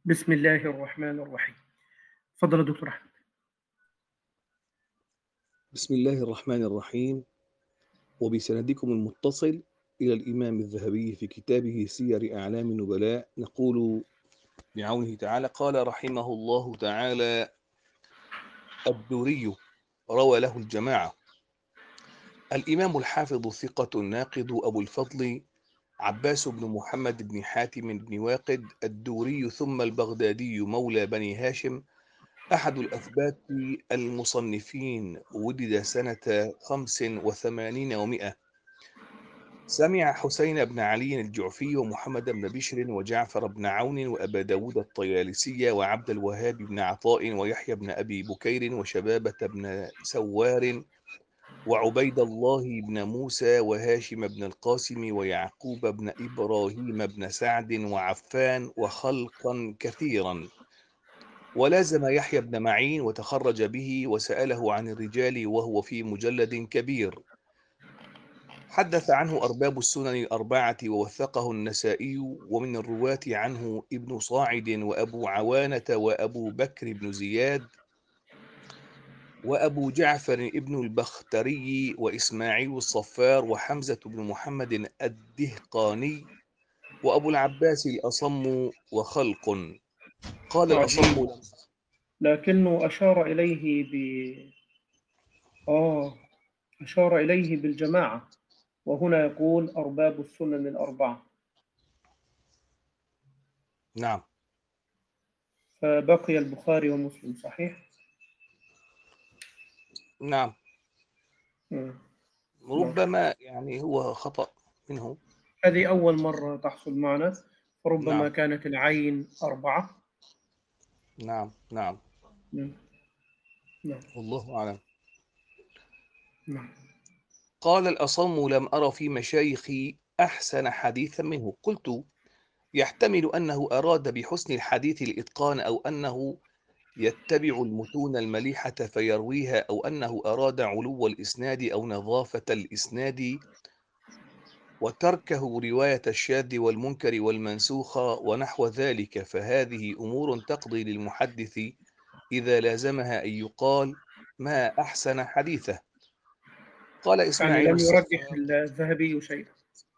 بسم الله الرحمن الرحيم. تفضل يا دكتور أحمد. بسم الله الرحمن الرحيم. وبسندكم المتصل إلى الإمام الذهبي في كتابه سير أعلام النبلاء نقول بعونه تعالى: قال رحمه الله تعالى الدوري، روى له الجماعة. الإمام الحافظ الثقة الناقد أبو الفضل عباس بن محمد بن حاتم بن واقد الدوري ثم البغدادي مولى بني هاشم، أحد الأثبات المصنفين، ولد سنة 85 و100. سمع حسين بن علي الجعفي ومحمد بن بشر وجعفر بن عون وأبا داود الطيالسي وعبد الوهاب بن عطاء ويحيى بن أبي بكير وشبابة بن سوار وعبيد الله بن موسى وهاشم بن القاسم ويعقوب بن إبراهيم بن سعد وعفان وخلقا كثيرا. ولازم يحيى بن معين وتخرج به وسأله عن الرجال وهو في مجلد كبير. حدث عنه أرباب السنن الأربعة ووثقه النسائي، ومن الرواة عنه ابن صاعد وأبو عوانة وأبو بكر بن زياد وأبو جعفر ابن البختري وإسماعيل الصفار وحمزة بن محمد الدهقاني وأبو العباس الأصم وخلق. قال الأصم: عجيب، لكنه آه أشار إليه بالجماعة، وهنا يقول أرباب السنن الأربعة، نعم فبقي البخاري ومسلم. صحيح؟ نعم، مم. نعم. ربما يعني هو خطأ منه. هذه أول مرة تحصل معنا، فربما نعم كانت العين أربعة. نعم نعم، مم. نعم. والله أعلم. نعم. قال الأصم: لم أر في مشايخي أحسن حديثا منه. قلت: يحتمل أنه أراد بحسن الحديث الإتقان، أو أنه يتبع المتون المليحة فيرويها، أو أنه أراد علو الإسناد أو نظافة الإسناد وتركه رواية الشاذ والمنكر والمنسوخ ونحو ذلك، فهذه أمور تقضي للمحدث إذا لازمها أن يقال ما أحسن حديثه. قال يعني إسماعيل لم يرجح الصفار: الذهبي شيئا.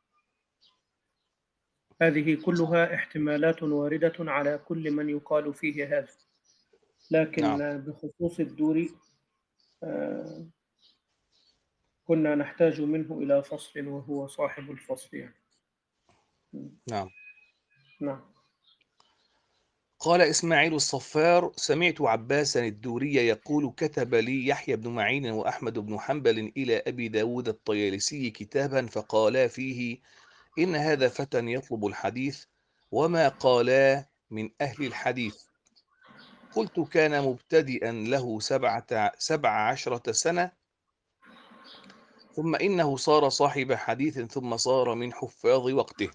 هذه كلها احتمالات واردة على كل من يقال فيه هذا، لكن نعم بخصوص الدوري آه، كنا نحتاج منه إلى فصل، وهو صاحب الفصل يعني. نعم. نعم. قال إسماعيل الصفار: سمعت عباسا الدوري يقول: كتب لي يحيى بن معين وأحمد بن حنبل إلى أبي داود الطيالسي كتابا، فقالا فيه: إن هذا فتى يطلب الحديث، وما قالا من أهل الحديث. قلت: كان مبتدئا له 17 سنة، ثم إنه صار صاحب حديث، ثم صار من حفاظ وقته.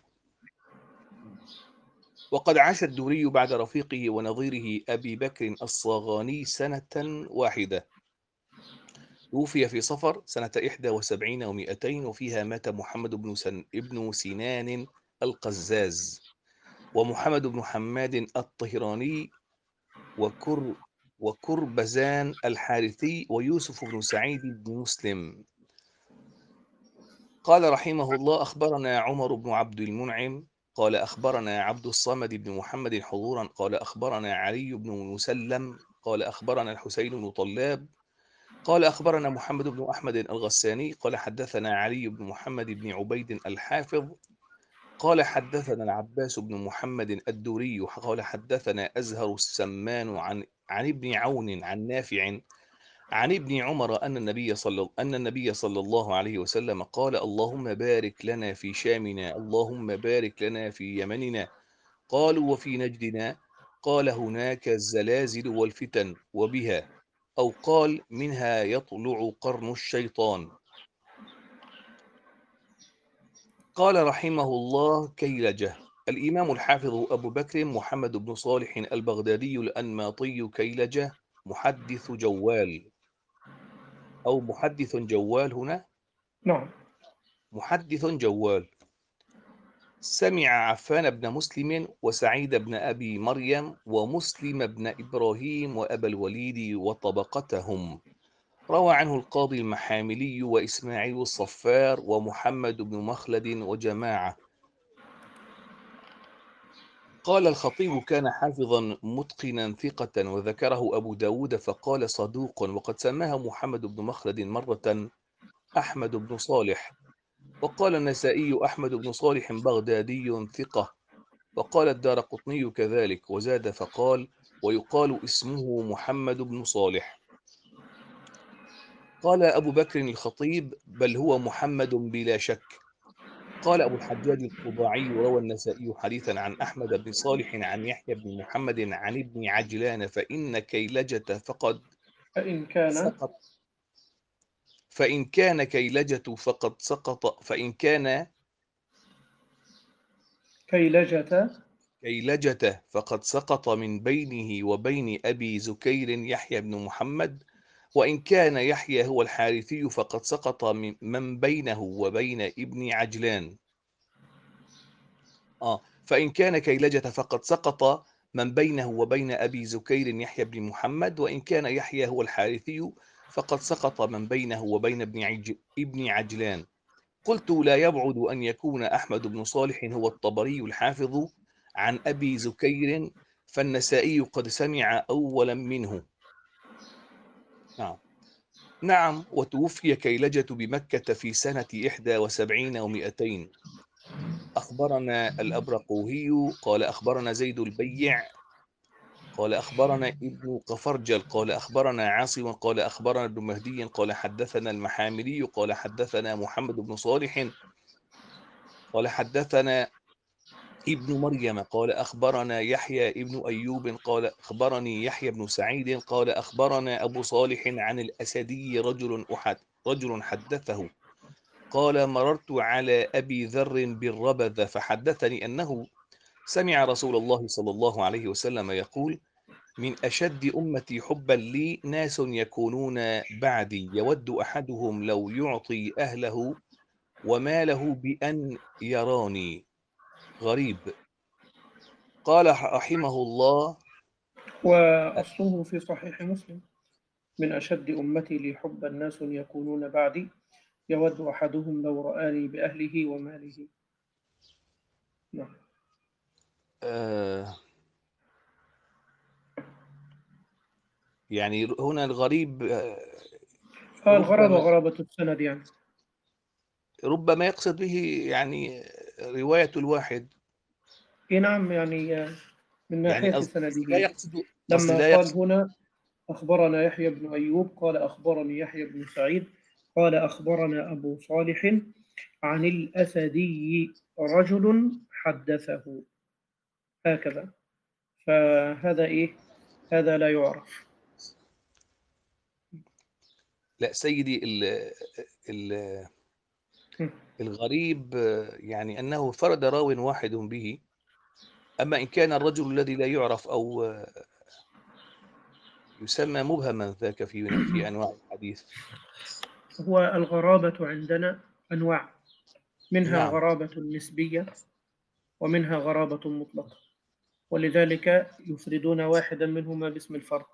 وقد عاش الدوري بعد رفيقه ونظيره أبي بكر الصاغاني سنة واحدة. توفي في صفر سنة 71 و200، وفيها مات محمد ابن سنان القزاز، ومحمد بن حماد الطهراني، وكر وكربزان الحارثي، ويوسف بن سعيد بن مسلم. قال رحمه الله: أخبرنا عمر بن عبد المنعم قال أخبرنا عبد الصمد بن محمد حضورا قال أخبرنا علي بن مسلم قال أخبرنا الحسين بن طلاب قال أخبرنا محمد بن أحمد الغساني قال حدثنا علي بن محمد بن عبيد الحافظ قال حدثنا العباس بن محمد الدوري قال حدثنا أزهر السمان عن ابن عون عن نافع عن ابن عمر أن النبي صلى الله عليه وسلم قال: اللهم بارك لنا في شامنا، اللهم بارك لنا في يمننا. قالوا: وفي نجدنا؟ قال: هناك الزلازل والفتن، وبها، أو قال: منها يطلع قرن الشيطان. قال رحمه الله: كيلجة. الإمام الحافظ أبو بكر محمد بن صالح البغدادي الأنماطي كيلجة، محدث جوال، أو محدث جوال هنا، نعم. محدث جوال. سمع عفان بن مسلم وسعيد بن أبي مريم ومسلم بن إبراهيم وأبا الوليد وطبقتهم. روى عنه القاضي المحاملي وإسماعيل الصفار ومحمد بن مخلد وجماعة. قال الخطيب: كان حافظا متقنا ثقة، وذكره أبو داود فقال صدوق، وقد سماها محمد بن مخلد مرة أحمد بن صالح. وقال النسائي: أحمد بن صالح بغدادي ثقة. وقال الدارقطني كذلك، وزاد فقال: ويقال اسمه محمد بن صالح. قال أبو بكر الخطيب: بل هو محمد بلا شك. قال أبو الحجاج القضاعي: روى النسائي حديثا عن أحمد بن صالح عن يحيى بن محمد عن ابن عجلان فإن كيلجة فإن كان سقط فإن كان كيلجة فقد سقط فإن كان كيلجة فقد سقط من بينه وبين أبي زكير يحيى بن محمد، وإن كان يحيى هو الحارثي فقد سقط من بينه وبين ابن عجلان. فإن كان كيلجة فقد سقط من بينه وبين أبي زكير يحيى بن محمد، وإن كان يحيى هو الحارثي فقد سقط من بينه وبين ابن عجلان. قلت: لا يبعد أن يكون أحمد بن صالح هو الطبري الحافظ عن أبي زكير، فالنسائي قد سمع أولا منه. نعم. وتوفي كيلجة بمكة في سنة 71 و200. أخبرنا الأبرقوهي قال أخبرنا زيد البيع قال أخبرنا ابن قفرجل قال أخبرنا عاصم قال أخبرنا ابن مهدي قال حدثنا المحاملي قال حدثنا محمد بن صالح قال حدثنا ابن مريم قال أخبرنا يحيى ابن أيوب قال أخبرني يحيى بن سعيد قال أخبرنا أبو صالح عن الأسدي رجل حدثه قال: مررت على أبي ذر بالربذ فحدثني أنه سمع رسول الله صلى الله عليه وسلم يقول: من أشد أمتي حبا لي ناس يكونون بعدي يود أحدهم لو يعطي أهله وماله بأن يراني. غريب. قال رحمه الله: وأصله في صحيح مسلم: من أشد أمتي لي حبا ناس يكونون بعدي يود أحدهم لو رآني بأهله وماله. نعم. يعني هنا الغريب الغرض وغرابة السند يعني. ربما يقصد به يعني رواية الواحد. نعم، يعني من ناحية يعني لا سنده. يقصد لما لا قال يقصد هنا أخبرنا يحيى بن أيوب قال أخبرني يحيى بن سعيد قال أخبرنا أبو صالح عن الأسدي رجل حدثه، هكذا. فهذا هذا لا يعرف. لا سيدي. الغريب يعني أنه فرد راو واحد به. أما إن كان الرجل الذي لا يعرف أو يسمى مبهما ذاك في أنواع الحديث. هو الغرابة عندنا أنواع، منها نعم. غرابة نسبية ومنها غرابة مطلقة، ولذلك يفردون واحدا منهما باسم الفرد.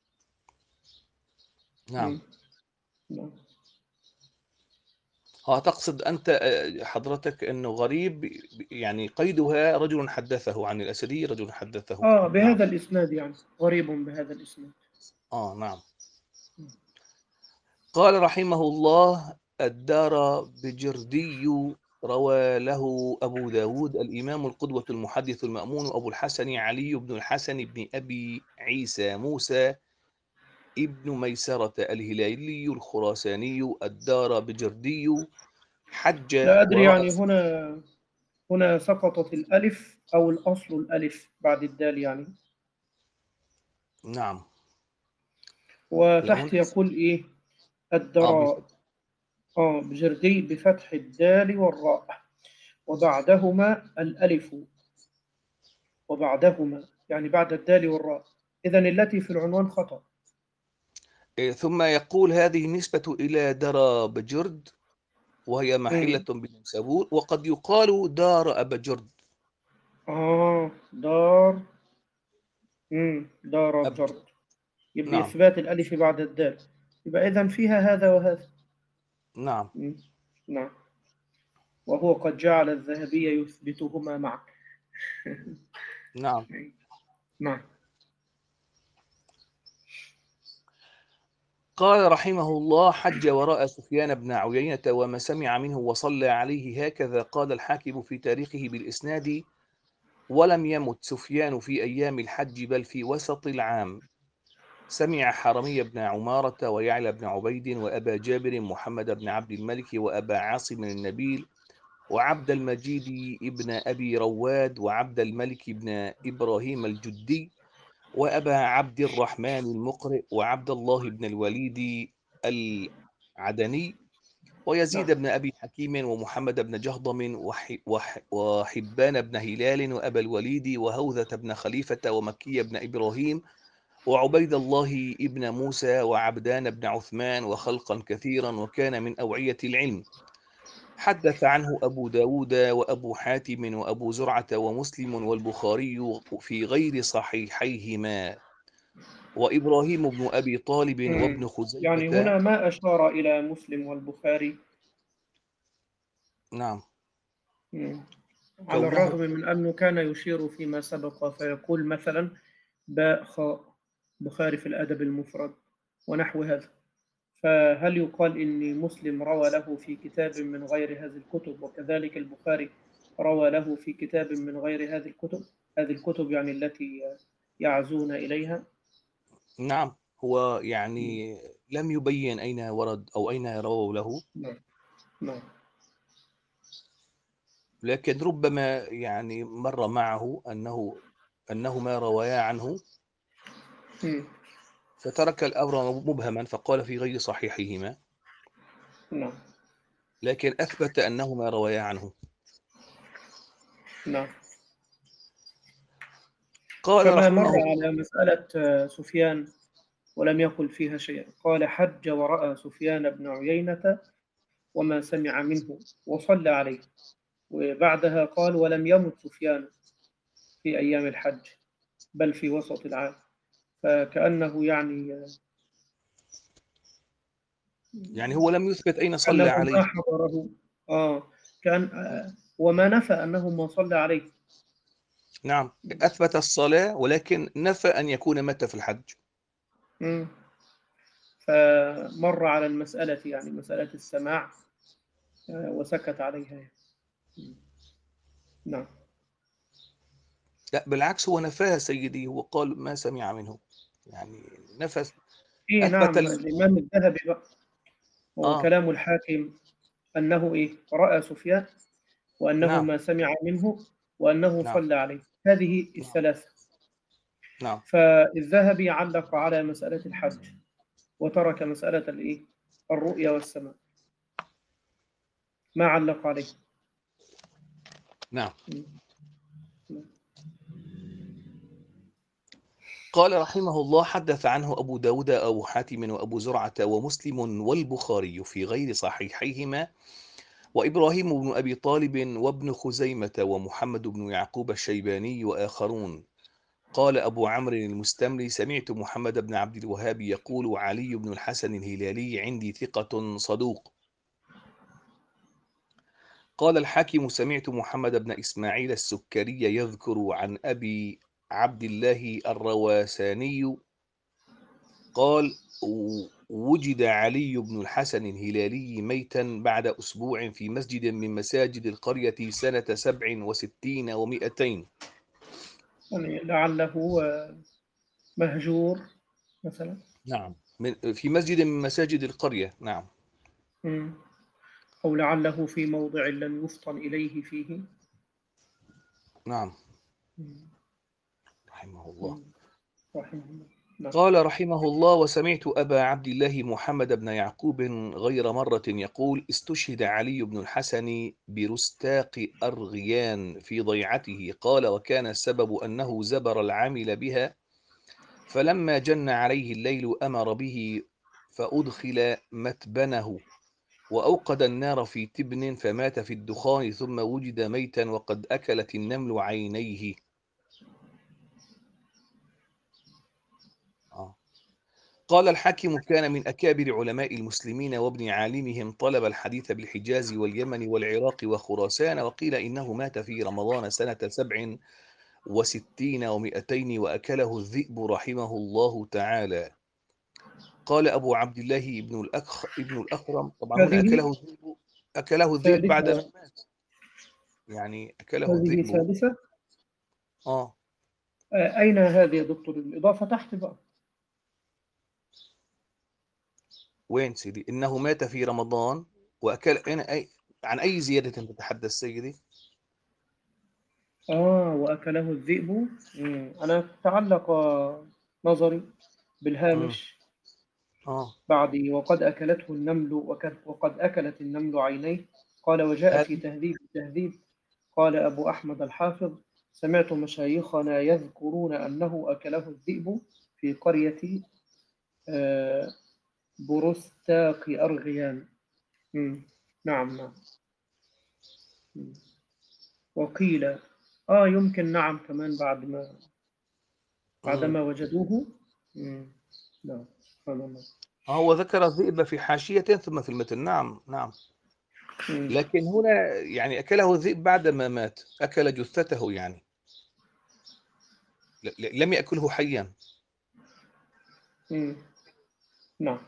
نعم. نعم. تقصد أنت حضرتك أنه غريب يعني قيدها رجل حدثه عن الأسدي رجل حدثه. نعم. بهذا الإسناد، يعني غريب بهذا الإسناد. نعم. قال رحمه الله: الدار بجردي روى له أبو داود الإمام القدوة المحدث المأمون أبو الحسن علي بن الحسن بن أبي عيسى موسى ابن ميسرة الهلالي الخراساني الدار بجردي حج لا أدري، ورأى. يعني هنا سقطت الألف أو الأصل الألف بعد الدال يعني. نعم. وتحت يقول الدراء. بجردي بفتح الدال والراء وبعدهما الألف، وبعدهما يعني بعد الدال والراء، إذن التي في العنوان خطأ. ثم يقول: هذه نسبة إلى درى بجرد وهي محلة بالنسابور، وقد يقال دار أبا جرد. دار. دار أبجد. جرد. يبقى نعم. إثبات الألف بعد الدال. يبقى إذن فيها هذا وهذا. نعم. نعم. وهو قد جعل الذهبي يثبتهما معا. نعم. نعم. قال رحمه الله: حج ورأى سفيان بن عيينة وما سمع منه وصلى عليه. هكذا قال الحاكم في تاريخه بالإسناد: ولم يمت سفيان في أيام الحج بل في وسط العام. سمع حرمي بن عمارة ويعلى بن عبيد وأبا جابر محمد بن عبد الملك وأبا عاصم النبيل وعبد المجيد ابن أبي رواد وعبد الملك بن إبراهيم الجدي وأبا عبد الرحمن المقرئ وعبد الله بن الوليد العدني ويزيد نعم. بن أبي حكيم ومحمد بن جهضم وحبان بن هلال وأبا الوليد وهوذة بن خليفة ومكي بن إبراهيم وعبيد الله ابن موسى وعبدان بن عثمان وخلقا كثيرا، وكان من أوعية العلم. حدث عنه أبو داود وأبو حاتم وأبو زرعة ومسلم والبخاري في غير صحيحيهما، وإبراهيم بن أبي طالب وابن يعني خزيمة. هنا ما أشار إلى مسلم والبخاري. نعم. على كونه. الرغم من أنه كان يشير فيما سبق فيقول مثلا باء خاء بخاري في الأدب المفرد ونحو هذا. فهل يقال إن مسلم روى له في كتاب من غير هذه الكتب وكذلك البخاري روى له في كتاب من غير هذه الكتب؟ هذه الكتب يعني التي يعزون إليها. نعم. هو يعني لم يبين أين ورد أو أين رووا له، نعم. نعم. لكن ربما يعني مر معه أنهما روايا عنه، فترك الأمر مبهما فقال في غير صحيحهما، نعم. لكن أثبت أنهما روايا عنه. نعم. قال كما رحمه مر الله. على مسألة سفيان ولم يقل فيها شيئا. قال حج ورأى سفيان بن عيينة وما سمع منه وصلى عليه. وبعدها قال ولم يمت سفيان في أيام الحج بل في وسط العام. فكأنه يعني هو لم يثبت أين صلى كأنه عليه. ما حضره. كان وما نفى أنه ما صلى عليه. نعم، أثبت الصلاة ولكن نفى أن يكون مات في الحج. مم. فمر على المسألة يعني مسألة السماع وسكت عليها. نعم. لا بالعكس، هو نفاها سيدي، هو قال ما سمع منه، يعني نفى. إيه أثبت نعم. الإمام الذهبي بقى هو كلام الحاكم أنه رأى سفيان وأنه نعم. ما سمع منه وأنه نعم. صلى عليه. هذه نعم. الثلاثة. نعم. فالذهبي علق على مسألة الحج وترك مسألة الرؤيا والسماء، ما علق عليه. نعم. قال رحمه الله: حدث عنه أبو داود أبو حاتم وأبو زرعة ومسلم والبخاري في غير صحيحيهما، وإبراهيم بن أبي طالب وابن خزيمة ومحمد بن يعقوب الشيباني وآخرون. قال أبو عمرو المستملي: سمعت محمد بن عبد الوهاب يقول: علي بن الحسن الهلالي عندي ثقة صدوق. قال الحاكم: سمعت محمد بن إسماعيل السكري يذكر عن أبي عبد الله الرواساني قال: وجد علي بن الحسن الهلالي ميتا بعد أسبوع في مسجد من مساجد القرية سنة 67 و200. يعني لعله مهجور مثلا. نعم، في مسجد من مساجد القرية. نعم. مم. أو لعله في موضع لم يفطن إليه فيه. نعم. مم. رحمه الله. مم. رحمه الله. نعم. قال رحمه الله: وسمعت أبا عبد الله محمد بن يعقوب غير مرة يقول: استشهد علي بن الحسن برستاق أرغيان في ضيعته. قال: وكان السبب أنه زبر العامل بها، فلما جن عليه الليل أمر به فأدخل متبنه، وأوقد النار في تبن فمات في الدخان ثم وجد ميتا وقد أكلت النمل عينيه. قال الحاكم: كان من أكابر علماء المسلمين وابن عالمهم، طلب الحديث بالحجاز واليمن والعراق وخراسان، وقيل إنه مات في رمضان سنة 67 و200 وأكله الذئب رحمه الله تعالى. قال أبو عبد الله ابن الأخرم، طبعا هنا هذه أكله الذئب بعد ثالثة. ما مات، يعني أكله هذه الذئب. ثالثة. أين هذه يا دكتور الإضافة تحت بقى؟ وين سيدي؟ إنه مات في رمضان وأكل. عن أي زيادة تتحدث سيدي؟ وأكله الذئب. أنا تعلق نظري مم. بالهامش بعد وقد أكلته النمل وقد أكلت النمل عينيه. قال وجاء في هذه تهذيب التهذيب. قال أبو أحمد الحافظ: سمعت مشايخنا يذكرون أنه أكله الذئب في قرية بروستاق أرغيان. نعم نعم. وقيل يمكن نعم كمان بعدما وجدوه. نعم سبحان الله. هو ذكر الذئب في حاشية ثم في المتن. نعم نعم. لكن هنا يعني أكله الذئب بعد ما مات، أكل جثته يعني، لم يأكله حيا. نعم.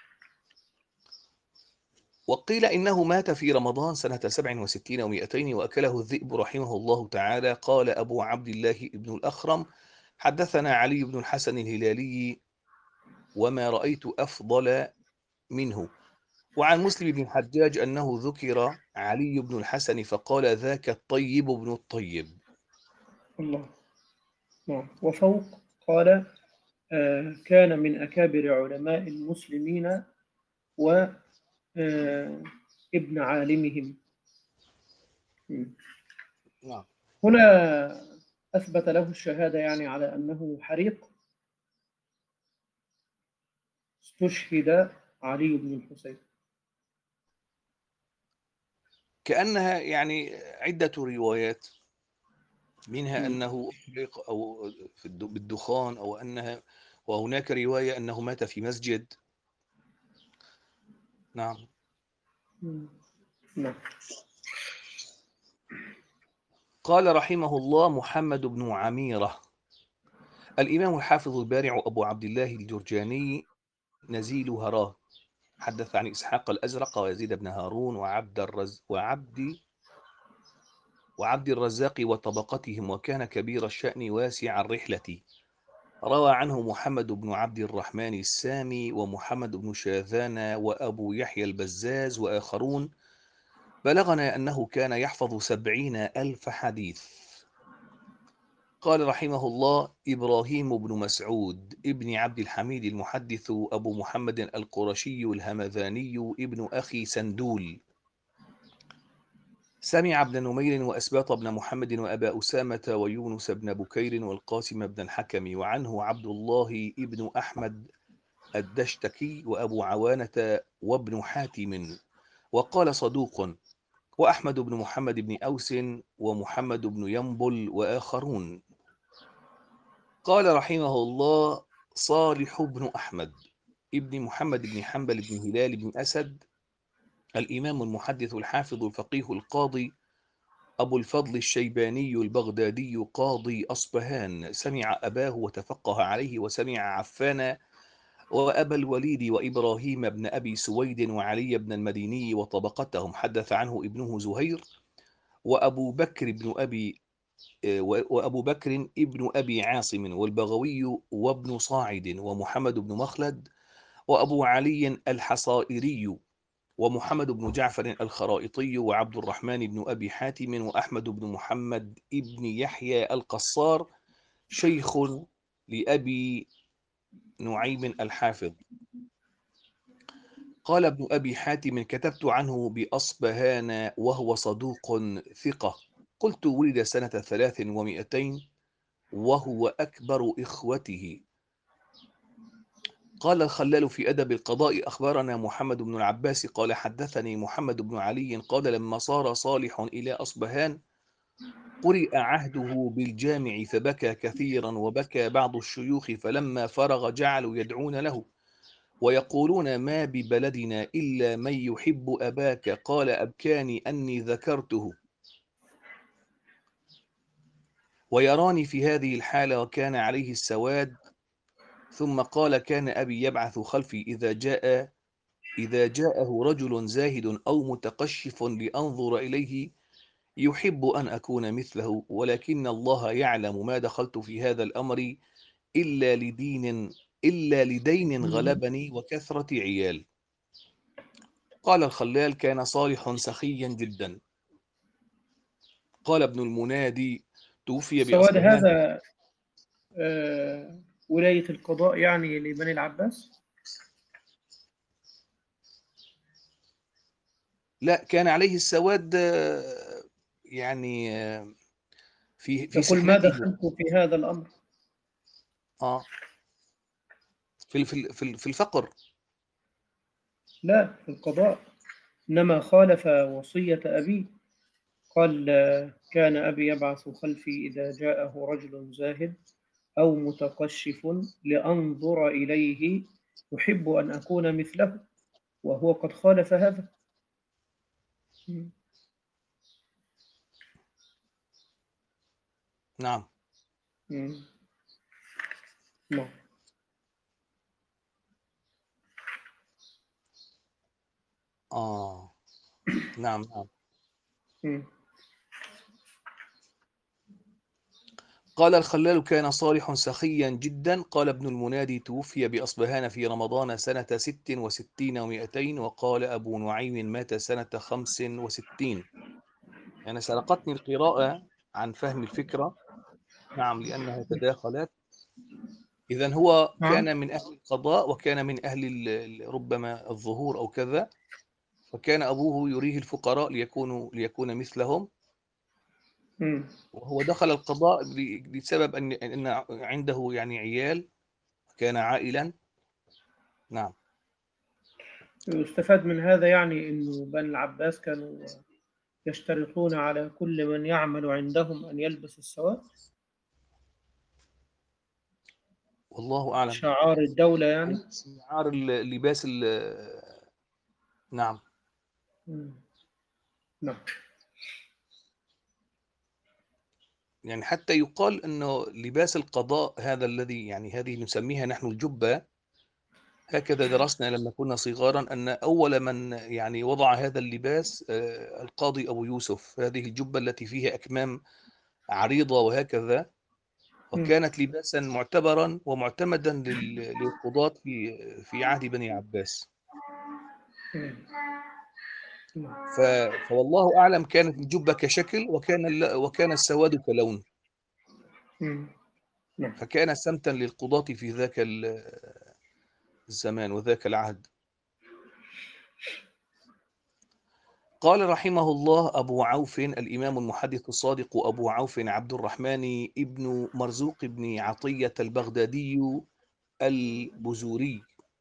وقيل إنه مات في رمضان سنة 67 و200 وأكله الذئب رحمه الله تعالى. قال أبو عبد الله ابن الأخرم: حدثنا علي بن الحسن الهلالي وما رأيت أفضل منه. وعن مسلم بن الحجاج أنه ذكر علي بن الحسن فقال: ذاك الطيب بن الطيب. الله. نعم. وفوق قال كان من أكابر علماء المسلمين وابن عالمهم. نعم. هنا أثبت له الشهادة يعني على أنه حريق. استشهد علي بن الحسين. كأنها يعني عدة روايات، منها أنه أحرق أو بالدخان، أو أنها، وهناك رواية أنه مات في مسجد. نعم. نعم. قال رحمه الله محمد بن عميرة: الإمام الحافظ البارع أبو عبد الله الجرجاني نزيل هراه، حدث عن إسحاق الأزرق ويزيد بن هارون وعبد الرزاق وطبقتهم، وكان كبير الشأن واسع الرحلة. روى عنه محمد بن عبد الرحمن السامي ومحمد بن شاذان وأبو يحيى البزاز وآخرون. بلغنا أنه كان يحفظ 70,000 حديث. قال رحمه الله: إبراهيم بن مسعود ابن عبد الحميد المحدث أبو محمد القرشي الهمذاني ابن أخي سندول، سمع ابن نمير وأسباط بن محمد وأبا أسامة ويونس بن بكير والقاسم بن الحكم، وعنه عبد الله ابن أحمد الدشتكي وأبو عوانة وابن حاتم، وقال صدوق، وأحمد بن محمد بن أوس ومحمد بن ينبل وآخرون. قال رحمه الله: صالح بن أحمد ابن محمد بن حنبل بن هلال بن أسد، الإمام المحدث الحافظ الفقيه القاضي أبو الفضل الشيباني البغدادي قاضي أصبهان، سمع أباه وتفقه عليه، وسمع عفان وأبا الوليد وإبراهيم بن أبي سويد وعلي بن المديني وطبقتهم. حدث عنه ابنه زهير وأبو بكر ابن أبي عاصم والبغوي وابن صاعد ومحمد بن مخلد وأبو علي الحصائري ومحمد بن جعفر الخرائطي وعبد الرحمن بن أبي حاتم وأحمد بن محمد ابن يحيى القصار، شيخ لأبي نعيم الحافظ. قال ابن أبي حاتم: كتبت عنه بأصبهان وهو صدوق ثقة. قلت: ولد سنة 300 وهو أكبر إخوته. قال الخلال في أدب القضاء: أخبرنا محمد بن العباس قال حدثني محمد بن علي قال لما صار صالح إلى أصبهان قرئ عهده بالجامع فبكى كثيرا، وبكى بعض الشيوخ، فلما فرغ جعلوا يدعون له ويقولون: ما ببلدنا إلا من يحب أباك. قال: أبكاني أني ذكرته ويراني في هذه الحالة وكان عليه السواد. ثم قال: كان أبي يبعث خلفي إذا جاءه رجل زاهد أو متقشف لأنظر إليه يحب أن أكون مثله، ولكن الله يعلم ما دخلت في هذا الأمر إلا لدين غلبني وكثرة عيال. قال الخلال: كان صالح سخيا جدا. قال ابن المنادي: توفي السواد بأصبهان. هذا ولاية القضاء يعني لبني العباس؟ لا، كان عليه السواد، يعني في يقول ما سحنته. دخلت في هذا الأمر. اه في الفقر. لا، في القضاء. إنما خالف وصية أبيه. قال كان أبي يبعث خلفي إذا جاءه رجل زاهد أو متقشف لأنظر إليه يحب أن أكون مثله، وهو قد خالف هذا. م- نعم. م- نعم. اه نعم نعم. م- قال الخلال: كان صالح سخيا جدا. قال ابن المنادي: توفي بأصبهان في رمضان سنة 66 و200. وقال أبو نعيم: مات سنة 65. يعني سرقتني القراءة عن فهم الفكرة. نعم، لأنها تداخلت. إذن هو نعم. كان من أهل القضاء، وكان من أهل ربما الظهور أو كذا، فكان أبوه يريه الفقراء ليكون مثلهم، م. وهو دخل القضاء بسبب أن عنده يعني عيال، كان عائلا. نعم. يستفاد من هذا يعني أنه بني العباس كانوا يشترطون على كل من يعمل عندهم أن يلبس السواد، والله أعلم. شعار الدولة يعني. شعار اللباس نعم. م. نعم. يعني حتى يقال أنه لباس القضاء هذا الذي يعني هذه نسميها نحن الجبة. هكذا درسنا لما كنا صغارا أن أول من يعني وضع هذا اللباس القاضي أبو يوسف. هذه الجبة التي فيها أكمام عريضة وهكذا، م. وكانت لباسا معتبرا ومعتمدا للقضاة في عهد بني عباس. م. نعم. فوالله أعلم كانت الجبة كشكل، وكان السواد كلون. م. نعم. فكان سمتا للقضاة في ذاك الزمان وذاك العهد. قال رحمه الله أبو عوف الإمام المحدث الصادق أبو عوف عبد الرحمن ابن مرزوق بن عطية البغدادي البزوري،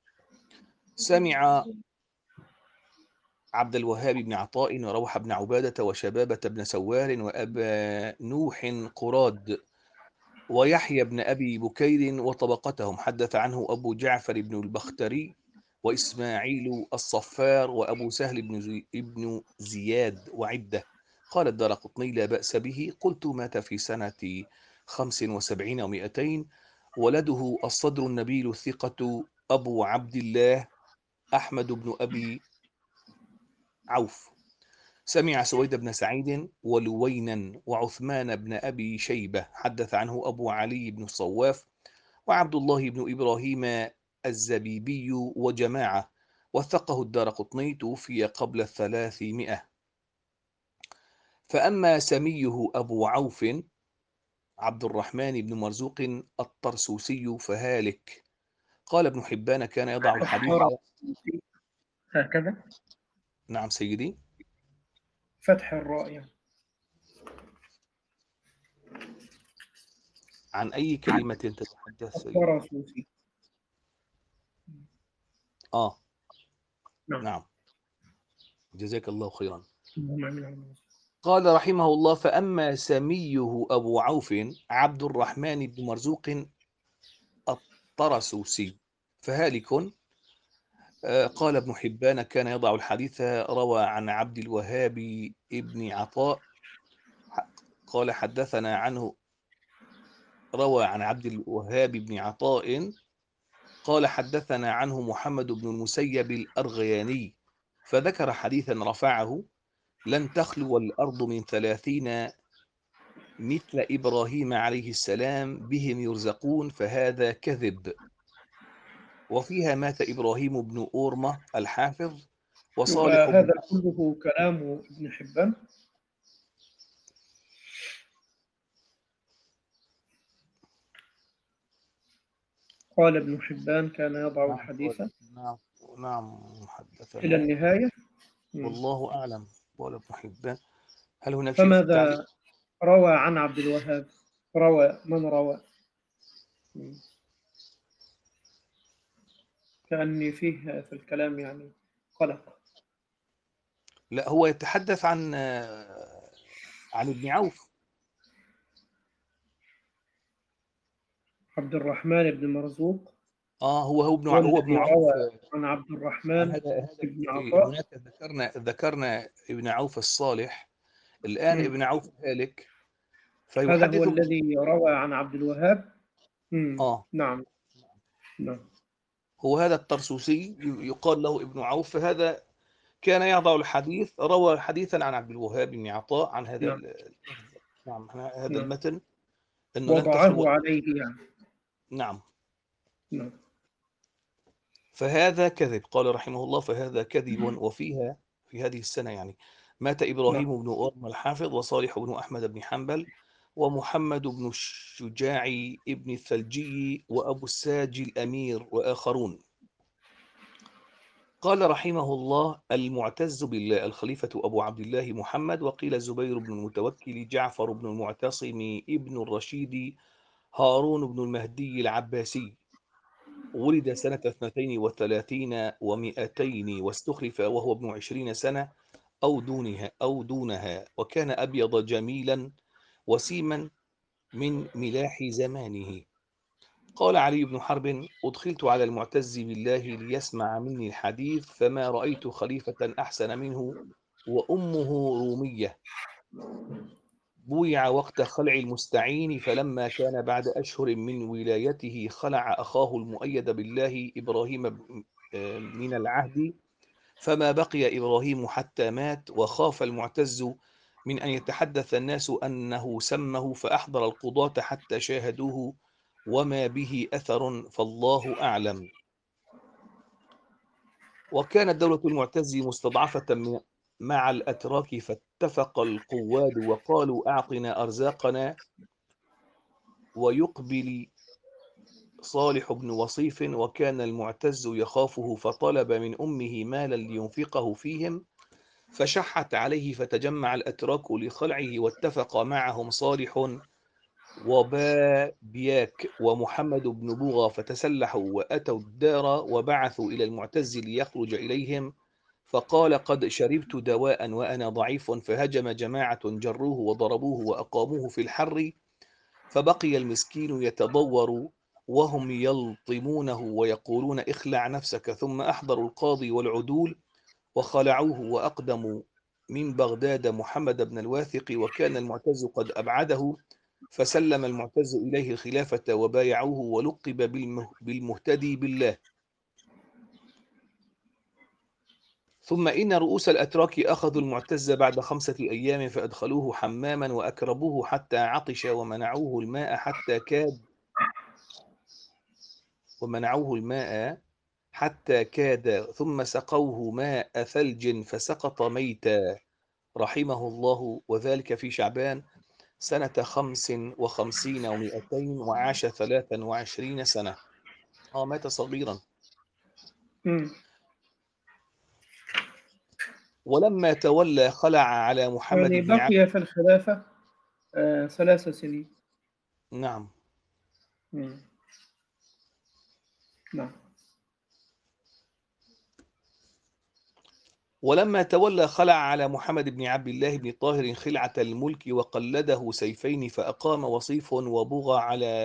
سمع عبد الوهاب بن عطاء وروح بن عبادة وشبابة بن سوار وأبا نوح قراد ويحيى بن أبي بكير وطبقتهم. حدث عنه أبو جعفر بن البختري وإسماعيل الصفار وأبو سهل بن زياد وعدة. قال الدارقطني: لا بأس به. قلت: مات في سنة 75 و200. ولده الصدر النبيل الثقة أبو عبد الله أحمد بن أبي عوف. سمع سويد بن سعيد ولوينا وعثمان بن أبي شيبة. حدث عنه أبو علي بن الصواف وعبد الله بن إبراهيم الزبيبي وجماعة، وثقه الدارقطني. توفي قبل 300. فأما سميه أبو عوف عبد الرحمن بن مرزوق الطرسوسي فهالك. قال ابن حبان: كان يضع الحديث. فتح راء هكذا. نعم سيدي. فتح الراء يعني. عن أي كلمة تتحدث سيدي؟ الطرسوسي. نعم. نعم، جزاك الله خيرا. اللهم آمين. قال رحمه الله: فأما سميه أبو عوف عبد الرحمن بن مرزوق الطرسوسي فهالك. قال ابن حبان: كان يضع الحديث. روى عن عبد الوهاب ابن عطاء قال حدثنا عنه. روى عن عبد الوهاب بن عطاء قال حدثنا عنه محمد بن المسيب الأرغياني، فذكر حديثا رفعه: لن تخلو الأرض من 30 مثل إبراهيم عليه السلام بهم يرزقون، فهذا كذب. وفيها مات إبراهيم بن أورمة الحافظ يبقى وصالح بن هذا كله كلام ابن حبان. قال ابن حبان كان يضع نعم الحديث نعم نعم إلى حدثنا. النهاية. والله أعلم. قال ابن حبان. هل هناك شيء في التعليق؟ فماذا روى عن عبد الوهاب؟ روى من روى؟ كأني فيه في الكلام يعني قلق. لا، هو يتحدث عن ابن عوف. عبد الرحمن بن مرزوق هو هو ابن الذي عوف. روى عن عبد الرحمن هذا بن عطاء. هناك ذكرنا ابن عوف الصالح. الآن مم. ابن عوف هالك، هذا هو فيحدث الذي روى عن عبد الوهاب. اه نعم. نعم. هو هذا الطرسوسي يقال له ابن عوف، فهذا كان يضع الحديث. روى حديثا عن عبد الوهاب بن عطاء عن هذا نعم. نعم، هذا نعم. المتن انه لن تخلو. وضعه عليه يعني. نعم. نعم. فهذا كذب. قال رحمه الله: فهذا كذب. وفيها في هذه السنة يعني مات نعم. إبراهيم بن أورم الحافظ وصالح بن أحمد بن حنبل ومحمد بن الشجاع ابن الثلجي وأبو الساج الأمير وآخرون. قال رحمه الله: المعتز بالله الخليفة أبو عبد الله محمد، وقيل الزبير بن المتوكل، جعفر بن المعتصم ابن الرشيد، هارون بن المهدي العباسي. ولد سنة 32 و200 واستخلف وهو ابن 20 سنة أو دونها، وكان أبيض جميلا وسيما من ملاح زمانه. قال علي بن حرب: أدخلت على المعتز بالله ليسمع مني الحديث، فما رأيت خليفة أحسن منه، وأمه رومية. بويع وقت خلع المستعين، فلما كان بعد أشهر من ولايته خلع أخاه المؤيد بالله إبراهيم من العهد، فما بقي إبراهيم حتى مات. وخاف المعتز من أن يتحدث الناس أنه سمه، فأحضر القضاة حتى شاهدوه، وما به أثر، فالله أعلم. وكانت دولة المعتز مستضعفة مع الأتراك، فاتفق القواد وقالوا: أعطنا أرزاقنا. ويقبل صالح بن وصيف، وكان المعتز يخافه، فطلب من أمه مالا لينفقه فيهم، فشحت عليه، فتجمع الأتراك لخلعه، واتفق معهم صالح وبابياك ومحمد بن بوغى، فتسلحوا وأتوا الدار، وبعثوا إلى المعتز ليخرج إليهم، فقال: قد شربت دواء وأنا ضعيف. فهجم جماعة جروه وضربوه وأقاموه في الحر، فبقي المسكين يتضور وهم يلطمونه ويقولون: اخلع نفسك. ثم أحضروا القاضي والعدول وخلعوه، وأقدموا من بغداد محمد بن الواثق، وكان المعتز قد أبعده، فسلم المعتز إليه الخلافة وبايعوه، ولقب بالمهتدي بالله. ثم إن رؤوس الأتراك أخذوا المعتز بعد 5 أيام، فأدخلوه حماما وأكربوه حتى عطش، ومنعوه الماء حتى كاد، ثم سقوه ماء ثلج فسقط ميتا، رحمه الله. وذلك في شعبان سنة 55 و200، وعاش 23 سنة. مات صغيرا. مم. ولما تولى خلع على محمد يعني بن بقي في الخلافة 3 سنين. نعم. مم. نعم. ولما تولى خلع على محمد بن عبد الله بن طاهر خلعة الملك وقلده سيفين، فأقام وصيف وبغى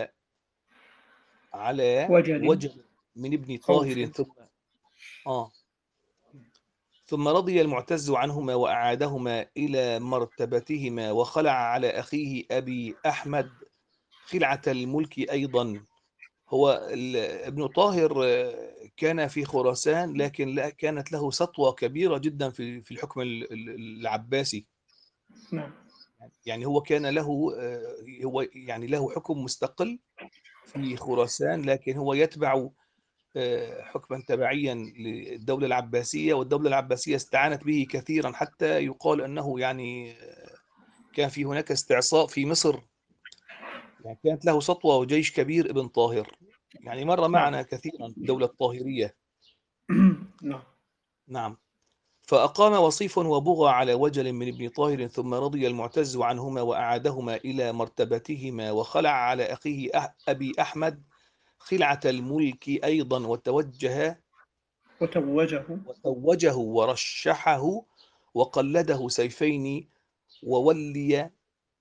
على وجل وجه من ابن خوف. طاهر آه ثم رضي المعتز عنهما وأعادهما إلى مرتبتهما، وخلع على أخيه أبي أحمد خلعة الملك أيضا. هو ابن طاهر كان في خراسان، لكن كانت له سطوة كبيرة جدا في الحكم العباسي. نعم. يعني هو كان له هو يعني له حكم مستقل في خراسان، لكن هو يتبع حكما تبعيا للدولة العباسية، والدولة العباسية استعانت به كثيرا، حتى يقال أنه يعني كان في هناك استعصاء في مصر. يعني كانت له سطوة وجيش كبير ابن طاهر، يعني مر نعم. معنا كثيرا الدولة الطاهرية. نعم. نعم. فأقام وصيف وبغى على وجل من ابن طاهر، ثم رضي المعتز عنهما وأعادهما إلى مرتبتهما، وخلع على أخيه أبي أحمد خلعة الملك أيضا، وتوجه. وتوجه ورشحه وقلده سيفين، وولي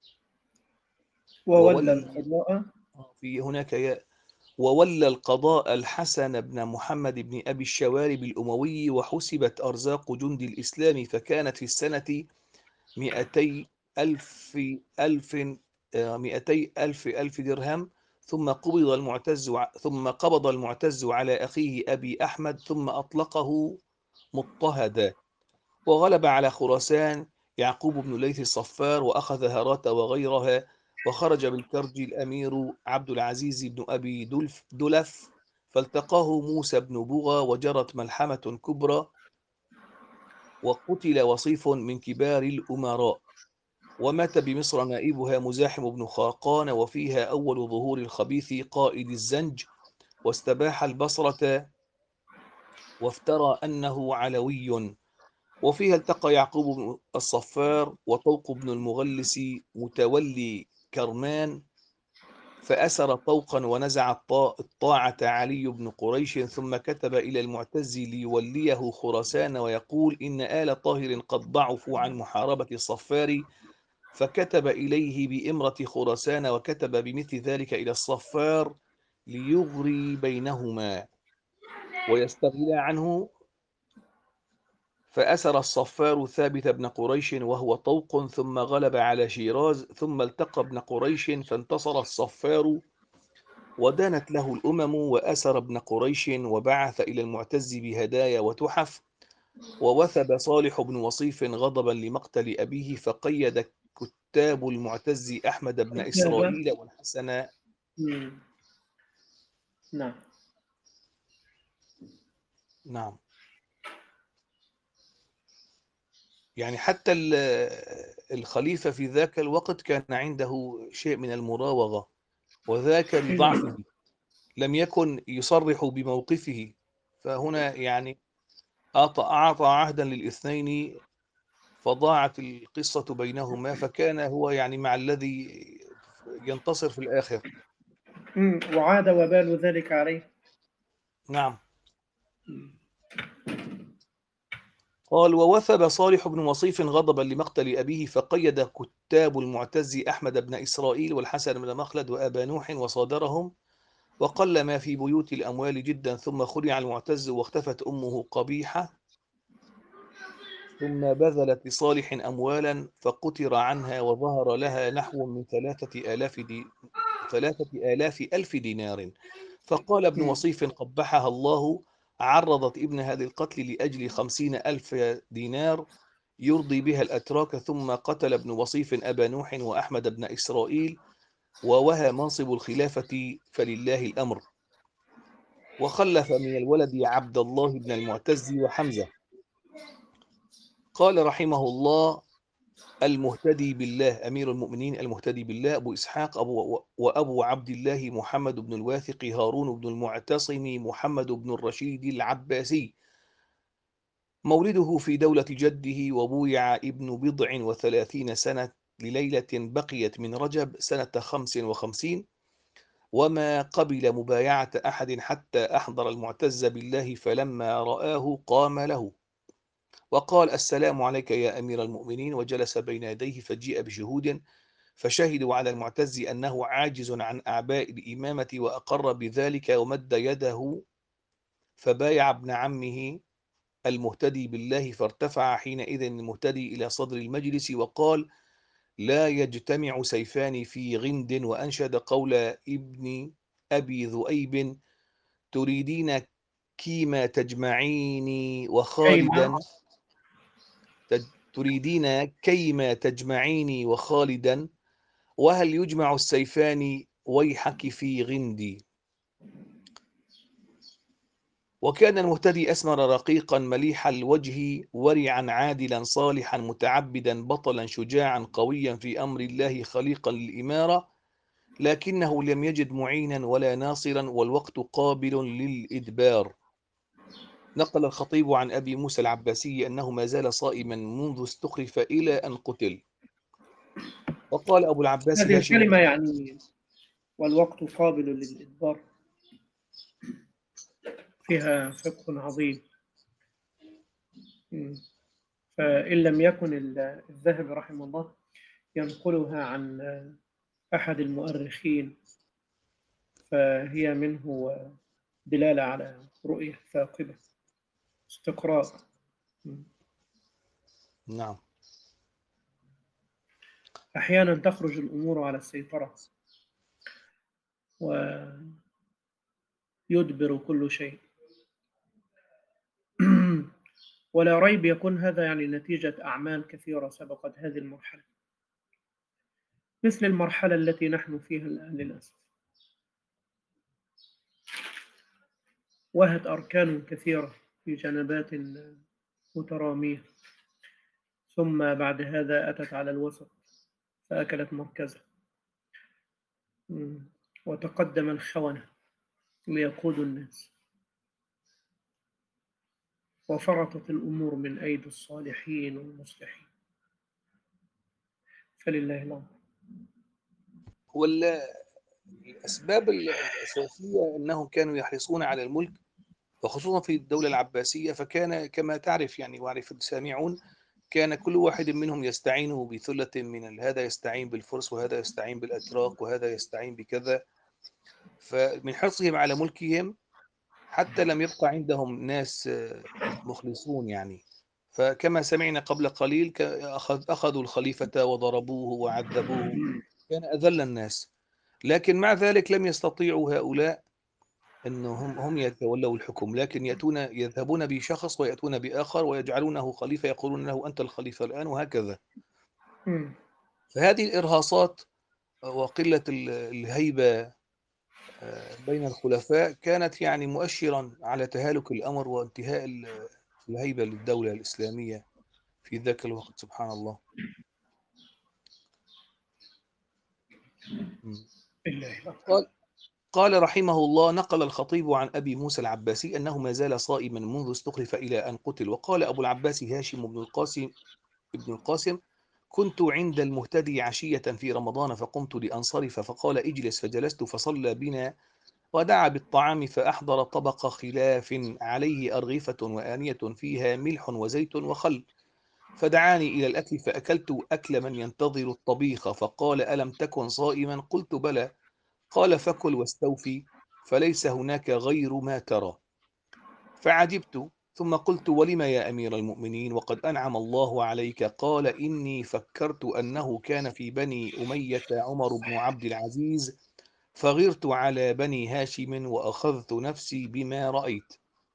وولى وولي القضاء. في هناك ياء، وولى القضاء الحسن بن محمد بن أبي الشوارب الأموي، وحسبت أرزاق جند الإسلام، فكانت في السنة 200 ألف ألف 200 ألف درهم. ثم قبض المعتز على أخيه أبي أحمد، ثم أطلقه مضطهدا، وغلب على خراسان يعقوب بن ليث الصفار، وأخذ هرات وغيرها، وخرج بالكرج الأمير عبد العزيز بن أبي دلف، فالتقاه موسى بن بغى، وجرت ملحمة كبرى، وقتل وصيف من كبار الأمراء، ومات بمصر نائبها مزاحم بن خاقان، وفيها أول ظهور الخبيث قائد الزنج، واستباح البصرة وافترى أنه علوي. وفيها التقى يعقوب بن الصفار وطوق بن المغلس متولي كرمان، فأسر طوقا ونزع الطاعة علي بن قريش، ثم كتب إلى المعتز ليوليه خراسان، ويقول إن آل طاهر قد ضعفوا عن محاربة الصفار، فكتب إليه بإمرة خراسان، وكتب بمثل ذلك إلى الصفار ليغري بينهما ويستغنى عنه. فأسر الصفار ثابت بن قريش وهو طوق، ثم غلب على شيراز، ثم التقى ابن قريش، فانتصر الصفار ودانت له الأمم، وأسر ابن قريش، وبعث إلى المعتز بهدايا وتحف. ووثب صالح بن وصيف غضبا لمقتل أبيه، فقيد كتاب المعتز أحمد بن كتابة. إسرائيل والحسن. مم. نعم. نعم. يعني حتى الخليفة في ذاك الوقت كان عنده شيء من المراوغة، وذاك نعم. لضعفه، لم يكن يصرح بموقفه. فهنا يعني أعطى عهدا للاثنين، فضاعت القصة بينهما، فكان هو يعني مع الذي ينتصر في الآخر. وعاد وبال ذلك عليه. نعم. قال: ووثب صالح بن وصيف غضبا لمقتل أبيه، فقيد كتاب المعتز أحمد بن إسرائيل والحسن بن مخلد وأبا نوح وصادرهم، وقل ما في بيوت الأموال جدا. ثم خلع المعتز، واختفت أمه قبيحة، ثم بذلت لصالح أموالا فقتر عنها، وظهر لها نحو من 3,000 ألف دينار. فقال ابن مم. وصيف قبحها الله، عرضت ابنها للقتل لأجل 50,000 دينار يرضي بها الأتراك. ثم قتل ابن وصيف أبا نوح وأحمد بن إسرائيل، ووهى منصب الخلافة فلله الأمر. وخلف من الولد عبد الله بن المعتز وحمزة. قال رحمه الله: المهتدي بالله أمير المؤمنين المهتدي بالله أبو إسحاق وأبو عبد الله محمد بن الواثق هارون بن المعتصم محمد بن الرشيد العباسي، مولده في دولة جده، وبويع ابن 37 سنة لليلة بقيت من رجب سنة 55، وما قبل مبايعة أحد حتى أحضر المعتز بالله، فلما رآه قام له، وقال: السلام عليك يا أمير المؤمنين، وجلس بين يديه، فجيء بشهود فشهدوا على المعتز أنه عاجز عن أعباء الإمامة، وأقر بذلك ومد يده، فبايع ابن عمه المهتدي بالله، فارتفع حينئذ المهتدي إلى صدر المجلس وقال: لا يجتمع سيفان في غند، وأنشد قول ابن أبي ذؤيب: تريدين كيما تجمعيني كيما. وخالدا تريدين كيما تجمعيني وخالدا، وهل يجمع السيفان ويحك في غندي. وكان المهتدي أسمر رقيقا مليح الوجه ورعا عادلا صالحا متعبدا بطلا شجاعا قويا في أمر الله خليقا للإمارة، لكنه لم يجد معينا ولا ناصرا، والوقت قابل للإدبار. نقل الخطيب عن أبي موسى العباسي أنه ما زال صائما منذ استخلف إلى أن قتل. وقال أبو العباس هذه هاشم: الكلمة يعني والوقت قابل للإدبار فيها فقه عظيم. فإن لم يكن الذهبي رحمه الله ينقلها عن أحد المؤرخين، فهي منه دلالة على رؤية ثاقبة، استقراء. نعم. أحيانا تخرج الأمور على السيطرة ويدبر كل شيء. ولا ريب يكون هذا يعني نتيجة أعمال كثيرة سبقت هذه المرحلة، مثل المرحلة التي نحن فيها الآن للأسف. وهت أركان كثيرة في جنبات مترامية، ثم بعد هذا أتت على الوسط فأكلت مركزه، وتقدم الخونة ليقودوا الناس، وفرطت الأمور من أيدي الصالحين والمصلحين، فلله الأمر. هو الأسباب الأساسية أنهم كانوا يحرصون على الملك، وخصوصا في الدولة العباسية، فكان كما تعرف يعني ويعرف السامعون، كان كل واحد منهم يستعين بثلة هذا يستعين بالفرس، وهذا يستعين بالأتراك، وهذا يستعين بكذا. فمن حرصهم على ملكهم حتى لم يبقى عندهم ناس مخلصون يعني. فكما سمعنا قبل قليل أخذوا الخليفة وضربوه وعذبوه، كان أذل الناس. لكن مع ذلك لم يستطيعوا هؤلاء أنهم هم يتولوا الحكم، لكن يذهبون بشخص ويأتون بآخر ويجعلونه خليفة، يقولون له أنت الخليفة الآن، وهكذا. فهذه الإرهاصات وقلة الهيبة بين الخلفاء كانت يعني مؤشرا على تهالك الأمر وانتهاء الهيبة للدولة الإسلامية في ذاك الوقت. سبحان الله. قال قال رحمه الله: نقل الخطيب عن أبي موسى العباسي أنه ما زال صائما منذ استخلف إلى أن قتل. وقال أبو العباس هاشم بن القاسم: كنت عند المهتدي عشية في رمضان، فقمت لأنصرف، فقال: اجلس، فجلست، فصلى بنا ودعا بالطعام، فأحضر طبق خلاف عليه أرغفة وآنية فيها ملح وزيت وخل، فدعاني إلى الأكل، فأكلت أكل من ينتظر الطبيخ، فقال: ألم تكن صائما؟ قلت: بلى. قال: فكل واستوفي، فليس هناك غير ما ترى. فعجبت، ثم قلت: ولم يا أمير المؤمنين وقد أنعم الله عليك؟ قال: إني فكرت أنه كان في بني أمية عمر بن عبد العزيز، فغرت على بني هاشم وأخذت نفسي بما رأيت.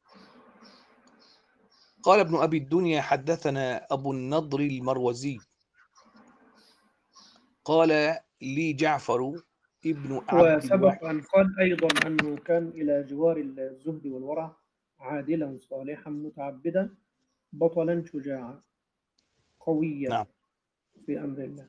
قال ابن أبي الدنيا: حدثنا أبو النضر المروزي قال لي جعفر ابن عبد وسبق الواحد. أن قال أيضا أنه كان إلى جوار الزهد والورع، عادلا صالحا متعبدا بطلا شجاعا قويا نعم. في أمر الله.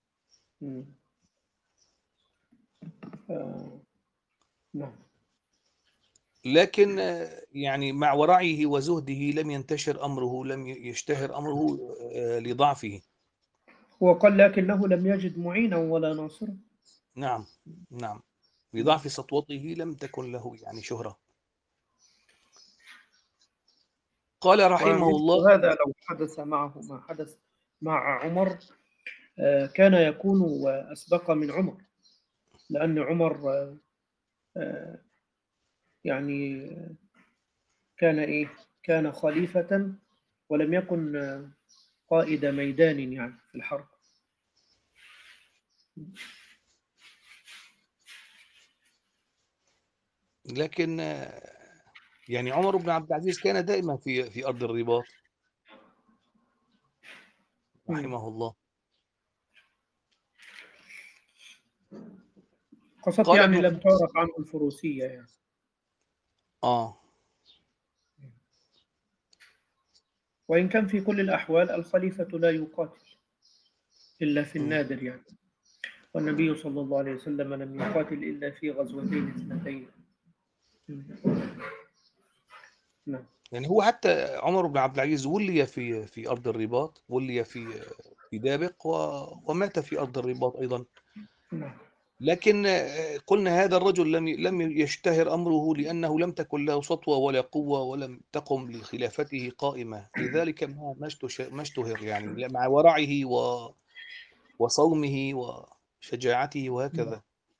نعم. لكن يعني مع ورعه وزهده لم ينتشر أمره، لم يشتهر أمره لضعفه. هو قال لكنه لم يجد معينا ولا ناصرا. نعم. نعم. لضعف سطوته لم تكن له يعني شهرة. قال رحمه ومثل الله. هذا لو حدث معه ما حدث مع عمر كان يكون أسبق من عمر، لأن عمر آه، يعني كان كان خليفة ولم يكن قائد ميدان يعني في الحرب. لكن يعني عمر بن عبد العزيز كان دائما في أرض الرباط رحمه الله. قصدت قال يعني ابن لم عباس. تعرف عنه الفروسية يعني. وإن كان في كل الأحوال الخليفة لا يقاتل إلا في مم. النادر يعني، والنبي صلى الله عليه وسلم لم يقاتل إلا في غزوتين اثنتين. نعم. يعني هو حتى عمر بن عبد العزيز ولي في أرض الرباط، ولي في دابق، ومات في أرض الرباط أيضا. نعم. لكن قلنا هذا الرجل لم يشتهر أمره، لأنه لم تكن له سطوة ولا قوة، ولم تقم لخلافته قائمة، لذلك ما اشتهر يعني، مع ورعه وصومه وشجاعته وهكذا.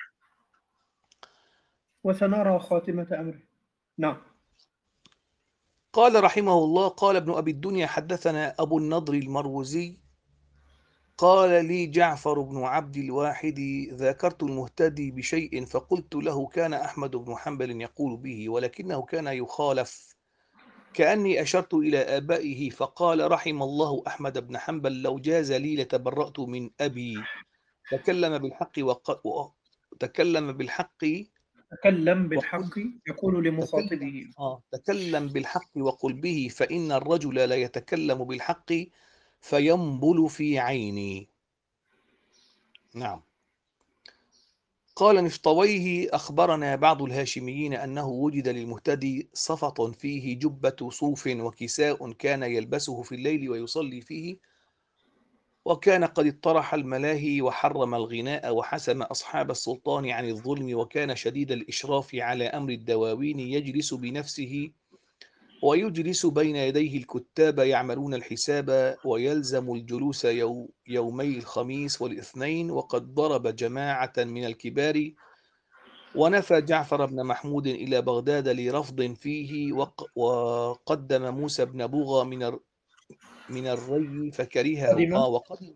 وسنرى خاتمة أمره. نعم. قال رحمه الله: قال ابن أبي الدنيا حدثنا أبو النضر المروزي قال لي جعفر بن عبد الواحد: ذاكرت المهتدي بشيء فقلت له: كان أحمد بن حنبل يقول به ولكنه كان يخالف، كأني أشرت إلى آبائه، فقال: رحم الله أحمد بن حنبل، لو جاز لي لتبرأت من أبي. تكلم بالحق تكلم بالحق تكلم وقل بالحق يقول تكلم لمخاطبه. تكلم بالحق وقل به، فإن الرجل لا يتكلم بالحق فينبل في عيني. نعم. قال نفطويه: أخبرنا بعض الهاشميين أنه وجد للمهتدي صفط فيه جبة صوف وكساء كان يلبسه في الليل ويصلي فيه، وكان قد اطرح الملاهي وحرم الغناء وحسم أصحاب السلطان عن الظلم، وكان شديد الإشراف على أمر الدواوين، يجلس بنفسه ويجلس بين يديه الكتاب يعملون الحساب، ويلزم الجلوس يومي الخميس والاثنين، وقد ضرب جماعة من الكبار، ونفى جعفر بن محمود إلى بغداد لرفض فيه، وقدم موسى بن بوغى من الري فكرهه. قدم.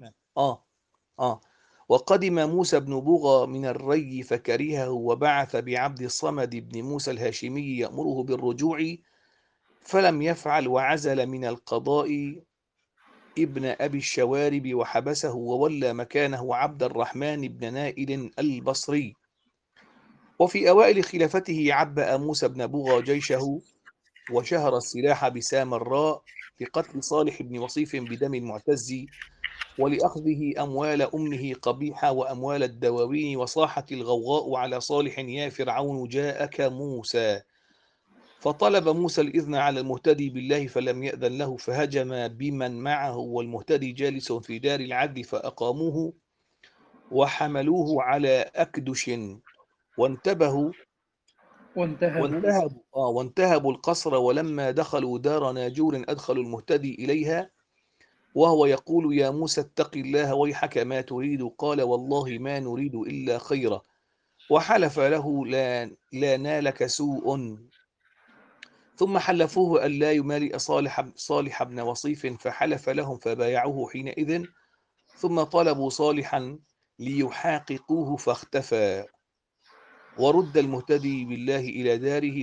وقدم موسى بن بوغى من الري فكرهه، وبعث بعبد الصمد بن موسى الهاشمي يأمره بالرجوع، فلم يفعل، وعزل من القضاء ابن أبي الشوارب وحبسه، وولى مكانه عبد الرحمن بن نائل البصري. وفي أوائل خلافته عبأ موسى بن بوغى جيشه، وشهر السلاح بسامراء لقتل صالح بن وصيف بدم المعتز، ولأخذه أموال أمه قبيحة وأموال الدواوين، وصاحت الغوغاء على صالح: يا فرعون جاءك موسى. فطلب موسى الإذن على المهتدي بالله فلم يأذن له، فهجم بمن معه والمهتدي جالس في دار العدل، فأقاموه وحملوه على أكدش، وانتبهوا وانتهبوا. وانتهبوا القصر، ولما دخلوا دار ناجور أدخلوا المهتدي إليها وهو يقول: يا موسى اتق الله ويحك، ما تريد؟ قال: والله ما نريد إلا خيرا، وحلف له: لا نالك سوء. ثم حلفوه أن لا يمالئ صالح بن وصيف، فحلف لهم فبايعوه حينئذ، ثم طلبوا صالحا ليحاققوه فاختفى، ورد المهتدي بالله إلى داره،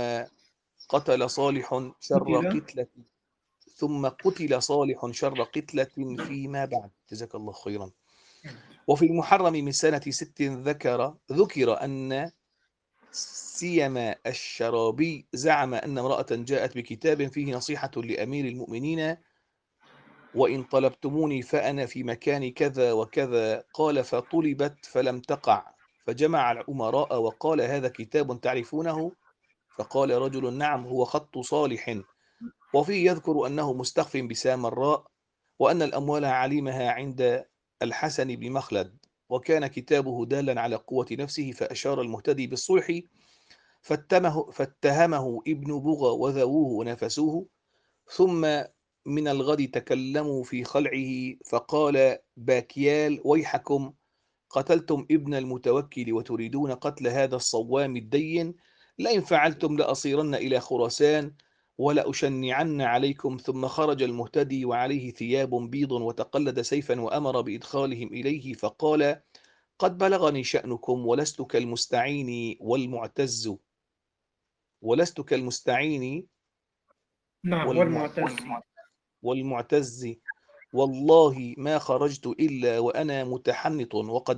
قتل صالح شر قتل. قتلة ثم قتل صالح شر قتلة فيما بعد. جزاك الله خيرا. وفي المحرم من سنة 6 ذكر أن سيما الشرابي زعم أن امرأة جاءت بكتاب فيه نصيحة لأمير المؤمنين: وإن طلبتموني فأنا في مكان كذا وكذا. قال: فطلبت فلم تقع، فجمع الأمراء وقال: هذا كتاب تعرفونه؟ فقال رجل: نعم، هو خط صالح، وفيه يذكر أنه مستخف بسامراء، وأن الأموال علمها عند الحسن بن مخلد، وكان كتابه دالا على قوة نفسه. فأشار المهتدي بالصلح، فاتهمه ابن بغى وذووه ونافسوه، ثم من الغد تكلموا في خلعه، فقال باكيال: ويحكم، قتلتم ابن المتوكل وتريدون قتل هذا الصوام الدين، لئن فعلتم لأصيرن إلى خراسان ولأشنعن عليكم. ثم خرج المهتدي وعليه ثياب بيض وتقلد سيفا وأمر بإدخالهم إليه، فقال: قد بلغني شأنكم ولست كالمستعين نعم، والمعتز. والمعتز. والله ما خرجت إلا وأنا متحنط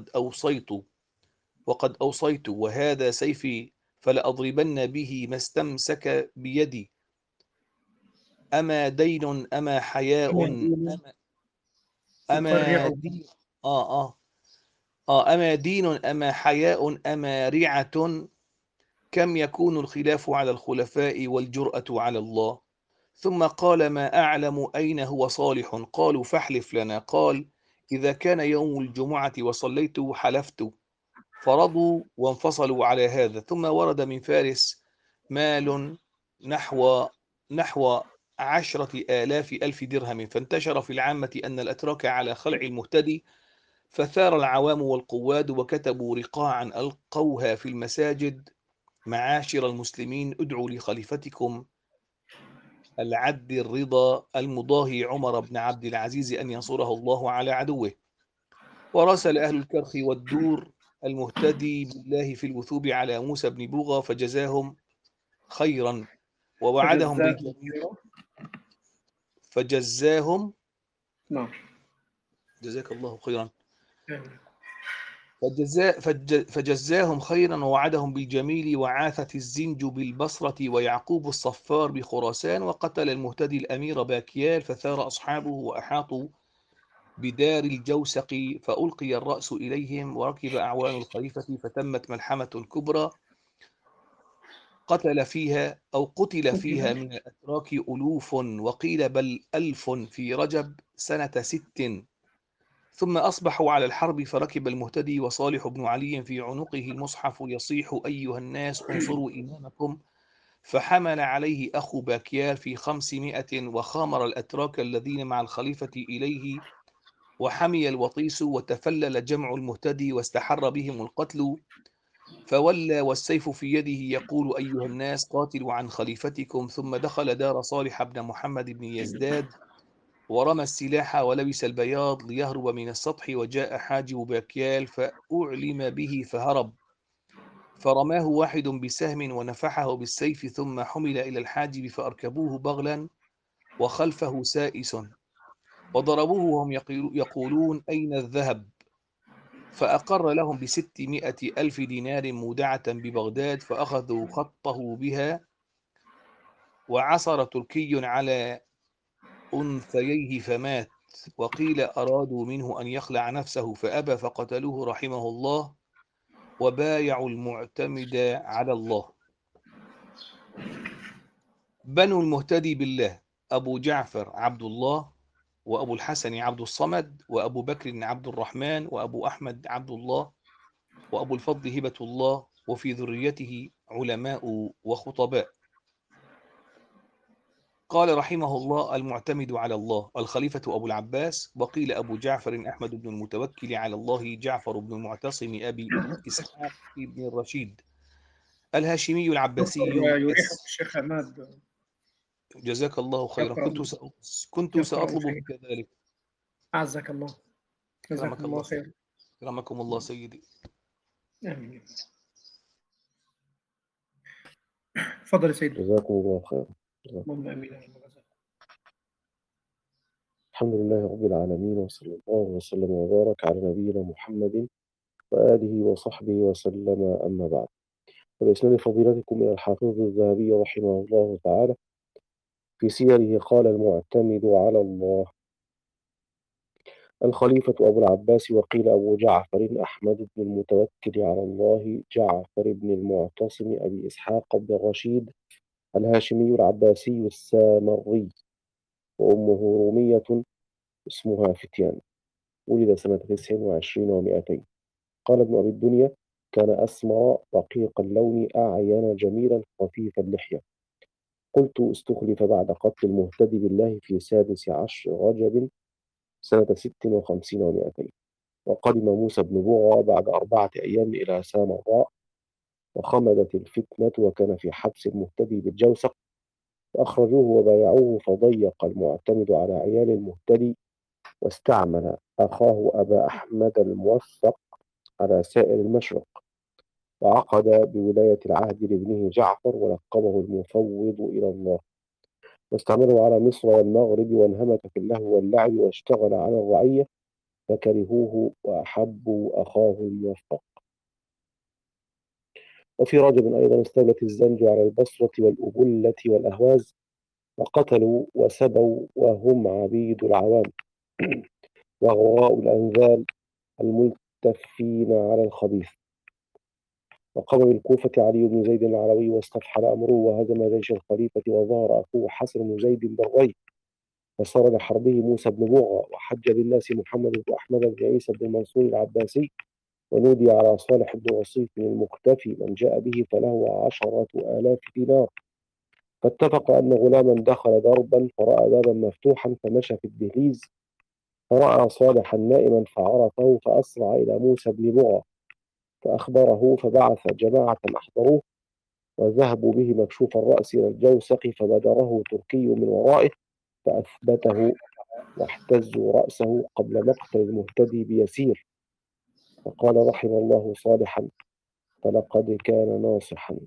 وقد أوصيت وهذا سيفي فلأضربن به ما استمسك بيدي. أما دين أما حياء أما دين أما أقرعه. دين أما دين أما حياء أما رعة، كم يكون الخلاف على الخلفاء والجرأة على الله. ثم قال: ما أعلم أين هو صالح. قالوا: فاحلف لنا. قال: إذا كان يوم الجمعة وصليت حلفت. فرضوا وانفصلوا على هذا. ثم ورد من فارس مال نحو 10,000 درهم، فانتشر في العامة أن الأتراك على خلع المهتدي، فثار العوام والقواد وكتبوا رقاعا ألقوها في المساجد: معاشر المسلمين، ادعوا لخليفتكم العد الرضا المضاهي عمر بن عبد العزيز أن ينصره الله على عدوه. وراسل أهل الكرخ والدور المهتدي بالله في الوثوب على موسى بن بوغى فجزاهم خيرا ووعدهم فجزاه بالجميل. خيرا. فجزاهم نعم. جزاك الله خيرا. آمين. فجزاهم خيرا ووعدهم بالجميل. وعاثت الزنج بالبصرة ويعقوب الصفار بخراسان، وقتل المهتدي الأمير باكيال، فثار أصحابه وأحاطوا بدار الجوسق، فألقي الرأس إليهم وركب أعوان الخليفة، فتمت ملحمة كبرى قتل فيها من الأتراك ألوف، وقيل بل 1000 في رجب سنة 6. ثم أصبحوا على الحرب، فركب المهتدي وصالح بن علي في عنقه المصحف يصيح: أيها الناس انصروا إمامكم. فحمل عليه أخو باكيال في 500، وخامر الأتراك الذين مع الخليفة إليه، وحمي الوطيس وتفلل جمع المهتدي واستحر بهم القتل. فولى والسيف في يده يقول: أيها الناس قاتلوا عن خليفتكم. ثم دخل دار صالح بن محمد بن يزداد ورمى السلاح ولبس البياض ليهرب من السطح، وجاء حاجب باكيال فأعلم به فهرب، فرماه واحد بسهم ونفحه بالسيف، ثم حمل إلى الحاجب فأركبوه بغلا وخلفه سائس، وضربوه وهم يقولون: أين الذهب؟ فأقر لهم ب600,000 دينار مودعة ببغداد، فأخذوا خطه بها. وعصر تركي على أنثييه فمات، وقيل أرادوا منه أن يخلع نفسه فأبى، فقتلوه رحمه الله، وبايعوا المعتمد على الله. بنو المهتدي بالله: أبو جعفر عبد الله، وأبو الحسن عبد الصمد، وأبو بكر عبد الرحمن، وأبو أحمد عبد الله، وأبو الفضل هبة الله، وفي ذريته علماء وخطباء. قال رحمه الله: المعتمد على الله الخليفة أبو العباس. وقيل أبو جعفر أحمد بن المتوكل على الله جعفر بن المعتصم أبي إسحاق بن الرشيد الهاشمي دكتور، العباسي يريحك الشيخ عماد جزاك الله خيرا. يقرأ كنت يقرأ سأطلب شيء. منك ذلك. أعزك الله. جزاكم كرمك الله الله سيدي. خير. كرمكم الله سيدي. آمين. تفضل يا سيدي. جزاكم الله خيرا. اللهم آمين. الحمد لله رب العالمين، وصلى الله وسلم وبارك على نبينا محمد وآله وصحبه وسلم، أما بعد. فبإسناد فضيلتكم إلى الحافظ الذهبي رحمه الله تعالى في سيره قال: المعتمد على الله الخليفة أبو العباس، وقيل أبو جعفر أحمد بن المتوكل على الله جعفر بن المعتصم أبي إسحاق بن الرشيد الهاشمي العباسي السامري، وأمه رومية اسمها فتيان، ولد سنة 29 و200. قال ابن أبي الدنيا: كان أسمر رقيق اللون أعين جميلا خفيف اللحية، قلت استخلف بعد قتل المهتدي بالله في 16 رجب سنة 56 و200. وقدم موسى بن بوغى بعد 4 أيام إلى سامراء، وخمدت الفتنة وكان في حبس المهتدي بالجوسق، فأخرجوه وبايعوه، فضيق المعتمد على عيال المهتدي، واستعمل أخاه أبا أحمد الموفق على سائر المشرق، وعقد بولاية العهد لابنه جعفر ولقبه المفوض إلى الله، واستعمله على مصر والمغرب، وانهمك في اللهو واللعب، واشتغل على الرعية، فكرهوه وأحبوا أخاه الموفق. وفي رجب أيضا استولت الزنج على البصرة والأبلة والأهواز، وقتلوا وسبوا وهم عبيد العوام وغراء الأنذال الملتفين على الخبيث. وقام بالكوفة علي بن زيد العلوي واستفحل أمره، وهزم جيش الخليفة، وظهر أخوه حسن بن زيد بالري، فصار لحربه موسى بن بوغى، وحج بالناس محمد بن أحمد بن عيسى بن المنصور العباسي، ونودي على صالح بن وصيف المختفي من جاء به فله 10,000 دينار. فاتفق أن غلاما دخل دربا فرأى بابا مفتوحا، فمشى في الدهليز فرأى صالحا نائما فعرفه، فأسرع إلى موسى بن بوغى فأخبره، فبعث جماعة أحضروه، وذهبوا به مكشوف الرأس إلى الجوسق، فبدره تركي من ورائه فأثبته، واحتزوا رأسه قبل مقتل المهتدي بيسير، فقال رحم الله صالحا فلقد كان ناصحا.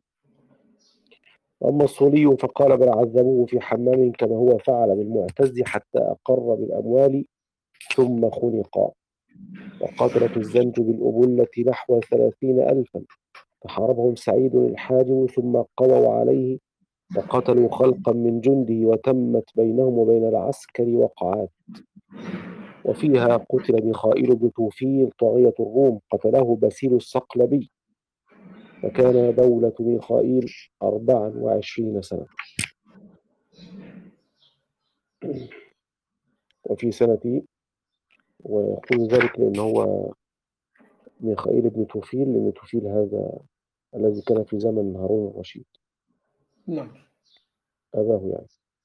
وأما الصولي فقال بل عذبوه في حمام كما هو فعل بالمعتز حتى أقر بالأموال ثم خنق. وقتلت الزنج بالأبلة نحو 30,000، فحاربهم سعيد الحاجب ثم قووا عليه وقتلوا خلقا من جنده، وتمت بينهم وبين العسكر وقعات. وفيها قتل ميخائيل بن توفيل طاغية الروم، قتله باسيل الصقلبي، وكان دولة ميخائيل 24 سنة. وفي سنة، ويقول ذلك لأن هو ميخائيل بن توفيل، لأن توفيل هذا الذي كان في زمن هارون الرشيد، نعم. أباه يعني.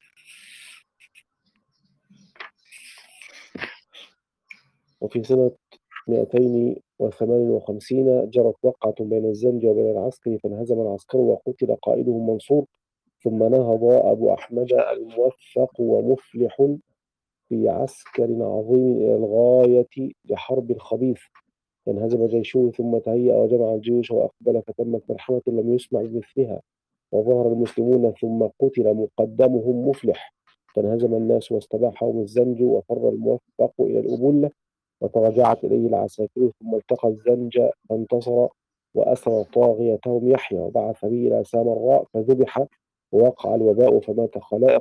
وفي سنة 258 جرت وقعة بين الزنج وبين العسكر، فانهزم العسكر وقتل قائدهم منصور، ثم نهض أبو أحمد الموفق ومفلح في عسكر عظيم إلى الغاية لحرب الخبيث، فانهزم جيشه ثم تهيأ وجمع الجيوش وأقبل، فتمت ملحمة لم يسمع بمثلها، وظهر المسلمون ثم قتل مقدمهم مفلح، فانهزم الناس واستباحهم الزنج، وفر الموفق إلى الأبلة، وتراجعت إليه العساكر، ثم التقى الزنج فانتصر، وأسر طاغيتهم يحيى، وبعث به إلى سامراء فذبح، ووقع الوباء فمات خلائق،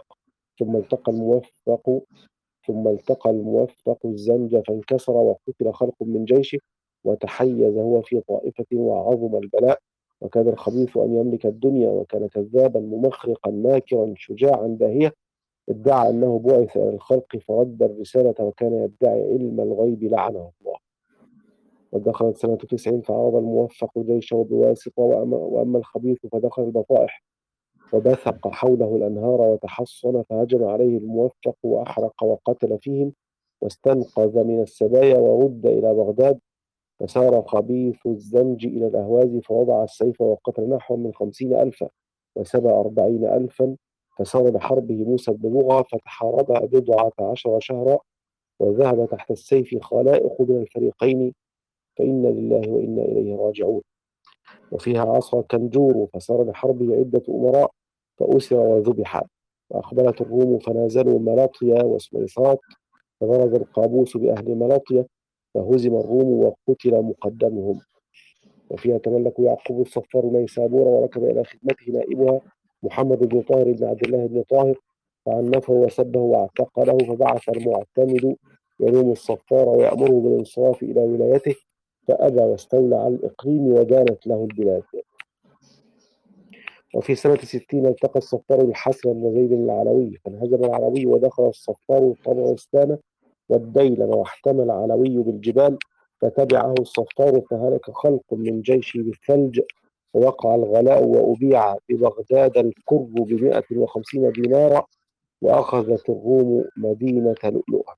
ثم التقى الموفق الزنج فانكسر، وقتل خلق من جيشه، وتحيز هو في طائفة، وعظم البلاء، وكان الخبيث أن يملك الدنيا، وكان كذابا ممخرقا ماكرا شجاعا داهية، ادعى أنه بعث إلى الخلق فرد الرسالة، وكان يدعي علم الغيب لعنه الله. ودخلت سنة 90 فعرض الموفق جيشه بواسطة، وأما الخبيث فدخل البطائح وبثق حوله الأنهار وتحصن، فهجم عليه الموفق وأحرق وقتل فيهم، واستنقذ من السبايا ورد إلى بغداد، فسار خبيث الزنج إلى الأهواز فوضع السيف وقتل نحو من 50,000 وسبى 40,000، فسار لحربه موسى بن بوغى فتحاربها 12 شهرا، وذهب تحت السيف خلائق من الفريقين، فإنا لله وإنا إليه راجعون. وفيها عصى كنجور فسار لحربه عدة أمراء فأسر وذبح، وأقبلت الروم فنازلوا ملاطيا وسويصات، فبرز القابوس بأهل ملاطيا فهزم الروم وقتل مقدمهم. وفيها تملك يعقوب الصفار نيسابور، وركب إلى خدمته نائبها محمد بن طاهر بن عبد الله بن طاهر، فعنفه وسبه واعتقله، فبعث المعتمد يلوم الصفار ويأمره بالانصراف إلى ولايته، فأبى واستولى على الإقليم ودانت له البلاد. وفي سنة 60 التقى الصفار بالحسن بن زيد العلوي، فانهزم العلوي ودخل الصفار طبرستان والديلم، واحتمل العلوي بالجبال، فتبعه الصفار فهلك خلق من جيشه بالثلج، ووقع الغلاء وأبيع ببغداد الكر ب150 دينارا، وأخذت الروم مدينة لؤلؤة.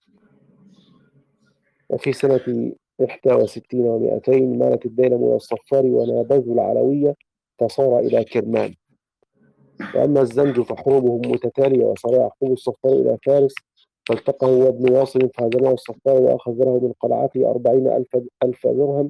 وفي سنة 61 و200 مالت الديلم إلى الصفار ونابذوا العلوية فصار إلى كرمان. وأما الزنج فحروبهم متتالية، وصار يعقوب الصفار إلى فارس فالتقه هو ابن واصل فهزمه الصفار وأخذ له من قلعته 40,000 درهم.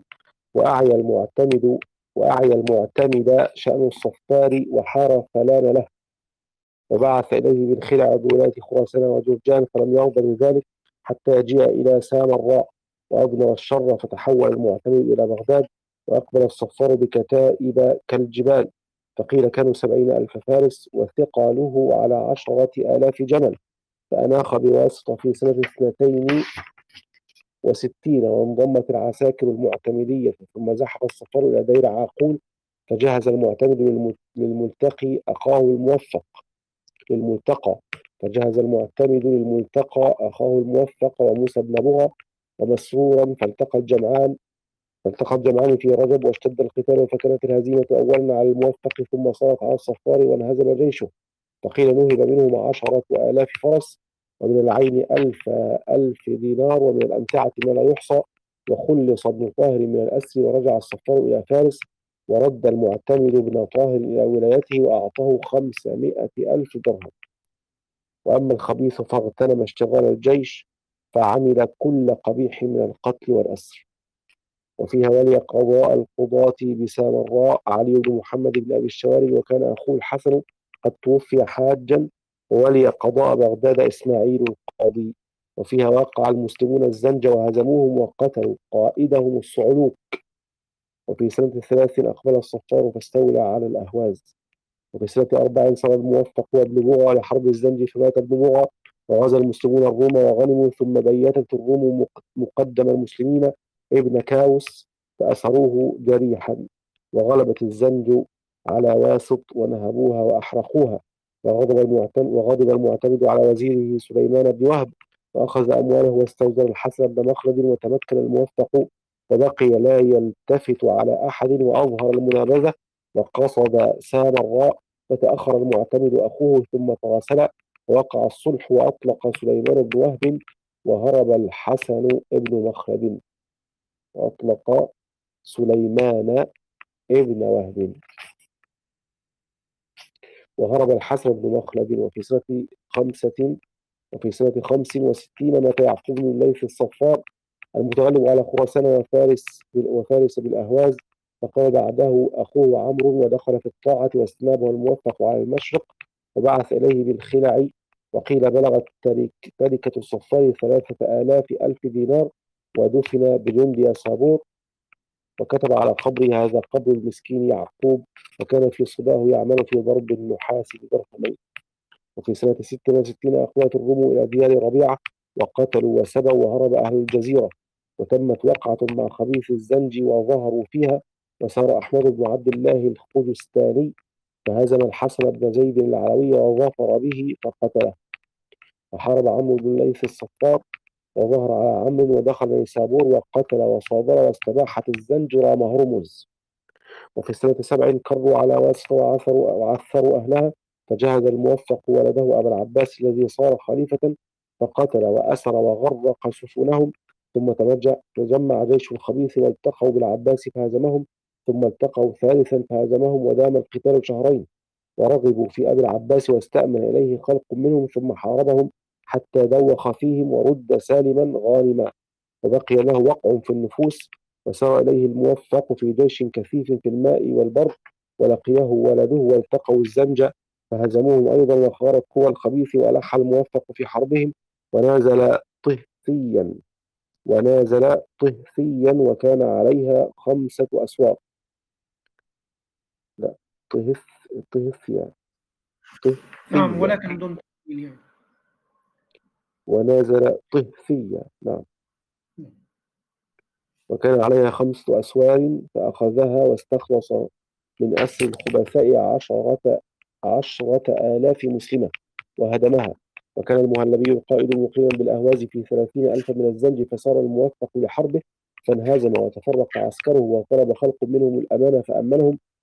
وأعيا المعتمد شأن الصفار وحار فلان له، وبعث إليه بالخلع بولاية خراسان وجرجان، فلم يرضى بذلك حتى جاء إلى سامراء وأضمر الشر، فتحول المعتمد إلى بغداد، وأقبل الصفار بكتائب كالجبال، فقيل كانوا 70,000 فارس، وثقاله على 10,000 جمل. فأناخ بواسطة في سنة 62 وانضمت العساكر المعتمدية، ثم زحف الصفار إلى دير عاقول، فجهز المعتمد للملتقى أخاه الموفق وموسى بن بغى ومسرورا، فالتقى الجمعان في رجب، واشتد القتال، فكانت الهزيمة أولا على الموفق ثم صارت على الصفار وانهزم جيشه، فقيل نهب منهم 10,000 فرس، ومن العين 1000 دينار، ومن الأمتعة ما لا يحصى، وخلص ابن طاهر من الأسر، ورجع الصفار إلى فارس، ورد المعتمد ابن طاهر إلى ولايته وأعطاه 500,000 درهم. وأما الخبيث فاغتنم اشتغال الجيش، فعمل كل قبيح من القتل والأسر. وفيها ولي قضاء القضاة بسامراء علي بن محمد بن أبي الشوارب، وكان أخوه الحسن قد توفي حاجا، وولي قضاء بغداد إسماعيل القاضي. وفيها وقع المسلمون الزنج وهزموهم وقتلوا قائدهم الصعلوك. وفي سنة 3 أقبل الصفار فاستولى على الأهواز. وفي سنة 4 صار الموفق وابن بغى لحرب الزنج، فمات ابن بغى، وغزا المسلمون الروم وغنموا، ثم بيتت الروم مقدم المسلمين ابن كاوس فأسروه جريحا، وغلبت الزنج على واسط ونهبوها وأحرقوها. وغضب المعتمد على وزيره سليمان بن وهب، وأخذ أمواله واستوزر الحسن بن مخلد، وتمكن الموفق وبقي لا يلتفت على أحد، وأظهر المنابذة وقصد سامراء، فتأخر المعتمد أخوه ثم تراسل، ووقع الصلح، وأطلق سليمان بن وهب، وهرب الحسن بن مخلد. وأطلق سليمان ابن وهب وهرب الحسن بن مخلد. وفي سنة 65 مات يعقوب بن الليث الصفار المتغلب على خراسان وفارس بالأهواز، فقام بعده أخوه عمرو ودخل في الطاعة، واستنابه الموفق على المشرق وبعث إليه بالخلع. وقيل بلغت تركة الصفار 3,000 دينار، ودفن بجند يسابور. وكتب على قبره: هذا قبر المسكين يعقوب، وكان في صباه يعمل في ضرب النحاس بدرهمين. وفي سنة 66 أقبلت الروم إلى ديار ربيعة، وقتلوا وسبوا، وهرب أهل الجزيرة، وتمت وقعة مع خبيث الزنج وظهروا فيها. وسار أحمد بن عبد الله الخجستاني فهزم الحسن بن زيد العلوي وظفر به فقتله. وحارب عمرو بن الليث الصفار وظهر على عمرو ودخل نيسابور وقتل وصادر، واستباحت الزنج رام هرمز. وفي سنة 7 كروا على واسطة وعثروا أهلها، فجهز الموفق ولده أبا العباس الذي صار خليفة، فقتل وأسر وغرق سفنهم. ثم تجمع جيش الخبيث والتقوا بالعباس فهزمهم، ثم التقوا ثالثا فهزمهم، ودام القتال 2 شهرين، ورغبوا في أبي العباس واستأمن إليه خلق منهم، ثم حاربهم حتى دوخ فيهم ورد سالما غانما، وبقي له وقع في النفوس. وسار إليه الموفق في جيش كثيف في الماء والبر، ولقيه ولده والتقوا الزنج فهزموهم أيضا، وخارت قوى الخبيث، وألح الموفق في حربهم، ونازل طهثيا وكان عليها 5 أسوار. لا، طهثيا. نعم، ولكن دون تأويل يعني. ونازل طهثيا، نعم. وكان عليها 5 أسوار، فأخذها واستخلص من أسر الخبثاء 10,000 مسلمة وهدمها. وكان المهلبي القائد مقيما بالأهواز في 30,000 من الزنج، فصار الموفق لحربه فانهزم وتفرق عسكره، وطلب خلق منهم الأمانة فأمنهم،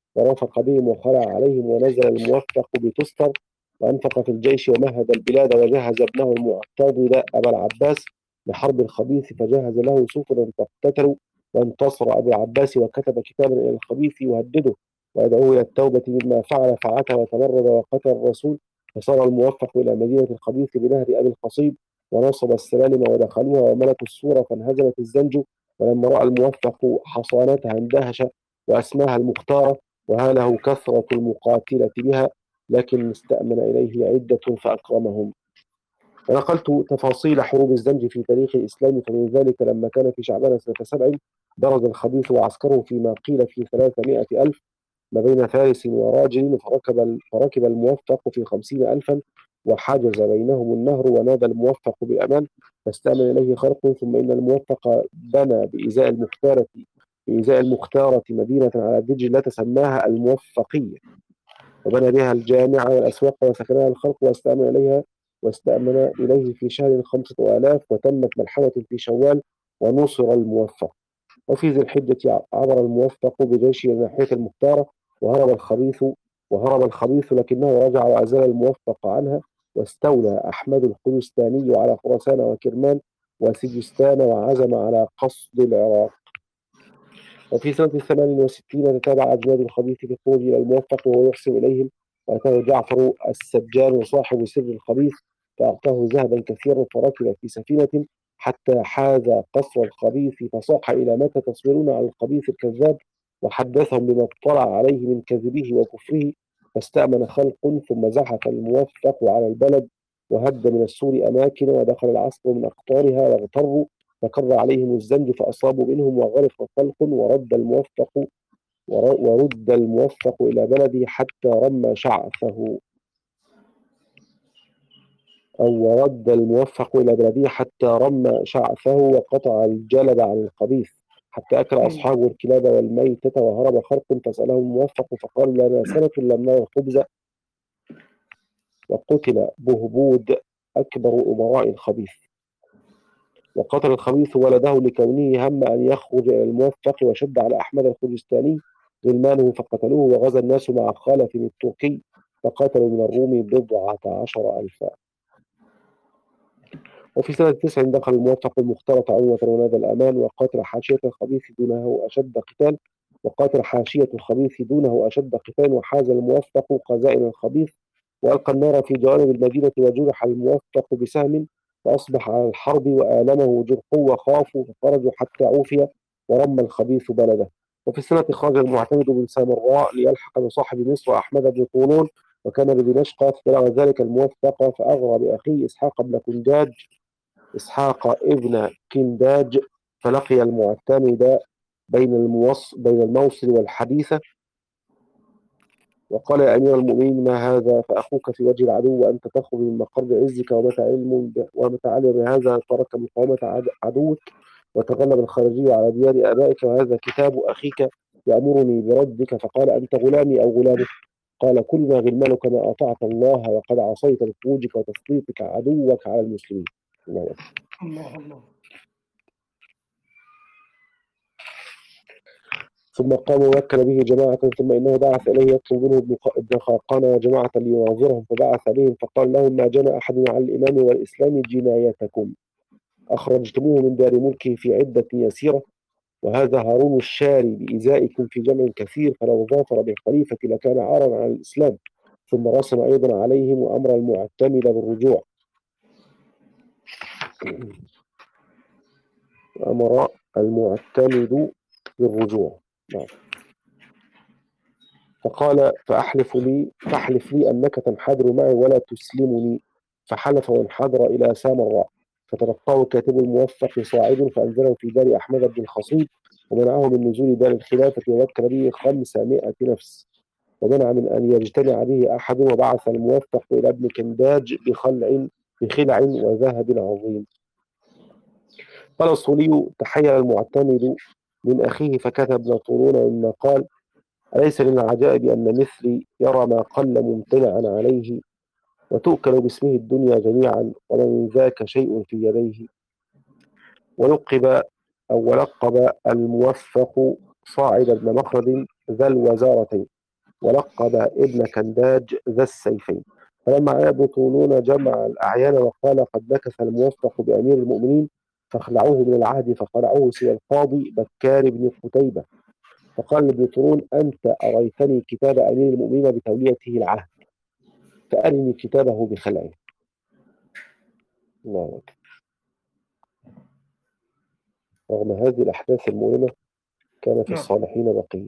ورافق بهم وخلع عليهم، ونزل الموفق بتستر وأنفق في الجيش ومهد البلاد، وجهز ابنه المعتضد أبا العباس لحرب الخبيث، فجهز له سفنا فاقتتلوا، وانتصر أبو العباس وكتب كتابا إلى الخبيث يهدده ويدعوه إلى التوبة مما فعل، فعتى وتمرد وقتل الرسول، فصار الموفق إلى مدينة الخبيث بنهر أبي الخصيب، ونصب السلالم ودخلوها وملكوا السور فانهزمت الزنج، ولما رأى الموفق حصانتها اندهش وأسماها المختارة، وهاله كثرة المقاتلة بها، لكن استأمن إليه عدة فأكرمهم. ونقلت تفاصيل حروب الزنج في تاريخ الإسلام، فمن ذلك لما كان في شعبان سنة 7 برز الخبيث وعسكره فيما قيل في 300 ألف ما بين فارس وراجل، فركب الموفق في 50 ألفا، وحجز بينهم النهر، ونادى الموفق بأمان فاستأمن إليه خرق، ثم إن الموفق بنى بإزاء المختارة مدينة على دجلة سماها الموفقية، وبنى بها الجامع والأسواق وسكنها الخلق، واستأمن إليه في شهر 5000، وتمت ملحمة في شوال، ونصر الموفق. وفي ذي الحجة عبر الموفق بجيشه ناحية المختارة، وهرب الخبيث لكنه رجع وأزال الموفق عنها، واستولى أحمد الخلستاني على خراسان وكرمان وسجستان، وعزم على قصد العراق. وفي سنة 68 تتابع أجناد الخبيث في الخروج إلى الموفق وهو يحسن إليهم، وأتاه جعفر السجان صاحب سر الخبيث فأعطاه ذهبا كثيرا، فركب في سفينة حتى حاز قصر الخبيث، فصاح إلى متى تصبرون على الخبيث الكذاب، وحدثهم بما اطلع عليه من كذبه وكفره، فاستأمن خلق، ثم زحف الموفق على البلد وهد من السور أماكن، ودخل العسكر من أقطارها واغتروا، فكر عليهم الزنج فأصابوا منهم، وغرق خلق، ورد الموفق إلى بلده حتى رمى شعثه، ورد الموفق إلى بلده حتى رمى شعثه، وقطع الجلب عن الخبيث حتى أكل أصحابه الكلاب والميتة، وهرب خلق، فسأله الموفق فقال لنا سنة لم نرى الخبز. وقتل بهبود أكبر أمراء الخبيث، وقتل الخبيث ولده لكونه هم أن يخرج إلى الموفق، وشد على أحمد الخلستاني غلمانه فقتلوه، وغزا الناس مع خالف التركي فقتلوا من الروم 19,000. وفي سنة 9 دخل الموفق المختلط عنوة ونادى الأمان، وقاتل حاشية الخبيث دونه أشد قتال، وحاز الموفق خزائن الخبيث، وألقى النار في جوانب المدينة، وجرح الموفق بسهم فأصبح على الحرب، وآلمه جرحه وخافوا فخرجوا حتى عوفي، ورمى الخبيث بلده. وفي السنة خرج المعتمد بن سامراء ليلحق بصاحب مصر أحمد بن طولون، وكان بدمشق، فبلغ ذلك الموفق فأغرى بأخيه إسحاق ابن كنداج، فلقي المعتمد بين الموصل والحديثة، وقال يا أمير المؤمنين ما هذا؟ فأخوك في وجه العدو وأنت تخرج من مقر عزك، ومتى علم بهذا ترك مقاومة عدوك وتغلب الخارجي على ديار آبائك، وهذا كتاب أخيك يأمرني بردك، فقال أنت غلامي أو غلامك؟ قال كلنا غلمان كما أطعت الله، وقد عصيت بخروجك وتسليطك عدوك على المسلمين. الله. ثم قام ووكل به جماعة، ثم إنه بعث إليه يطلب منه ابن خاقان وجماعة ليناظرهم، فبعث بهم فقال لهم ما جنى أحد على الإمام والإسلام جنايتكم، أخرجتموه من دار ملكه في عدة يسيرة، وهذا هارون الشاري بإزائكم في جمع كثير، فلو ظافر بالخليفة لكان عارا على الإسلام. ثم رسم أيضا عليهم وأمر المعتمد بالرجوع. أمر المعتمد بالرجوع. فقال فأحلف لي أنك تنحدر معي ولا تسلمني، فحلف وانحدر إلى سامراء، فتلقاه كاتب الموفق صاعد، فأنزله في دار أحمد بن الخصيب، ومنعه من نزول دار الخلافة، ووكل به 500 نفس، ومنع من أن يجتمع به أحد، وبعث الموفق إلى ابن كنداج بخلع وذهب عظيم. قال الصولي تحير المعتمد من أخيه فكتب ابن طولون مما قال أليس من العجائب أن مثلي يرى ما قل ممتنعا عليه، وتؤكل باسمه الدنيا جميعا، وما من ذاك شيء في يديه. ولقب الموفق صاعد بن مخرد ذا الوزارتين، ولقب ابن كنداج ذا السيفين. فلما عاد بطولون جمع الأعيان وقال قد نكث الموفق بأمير المؤمنين فاخلعوه من العهد، فخلعوه سوى القاضي بكار بن قتيبة. فقال لابن طولون أنت أريتني كتاب أمير المؤمنين بتوليته العهد، فأرني كتابه بخلعه. الله أكبر. رغم هذه الأحداث المؤلمة كان في الصالحين بقية.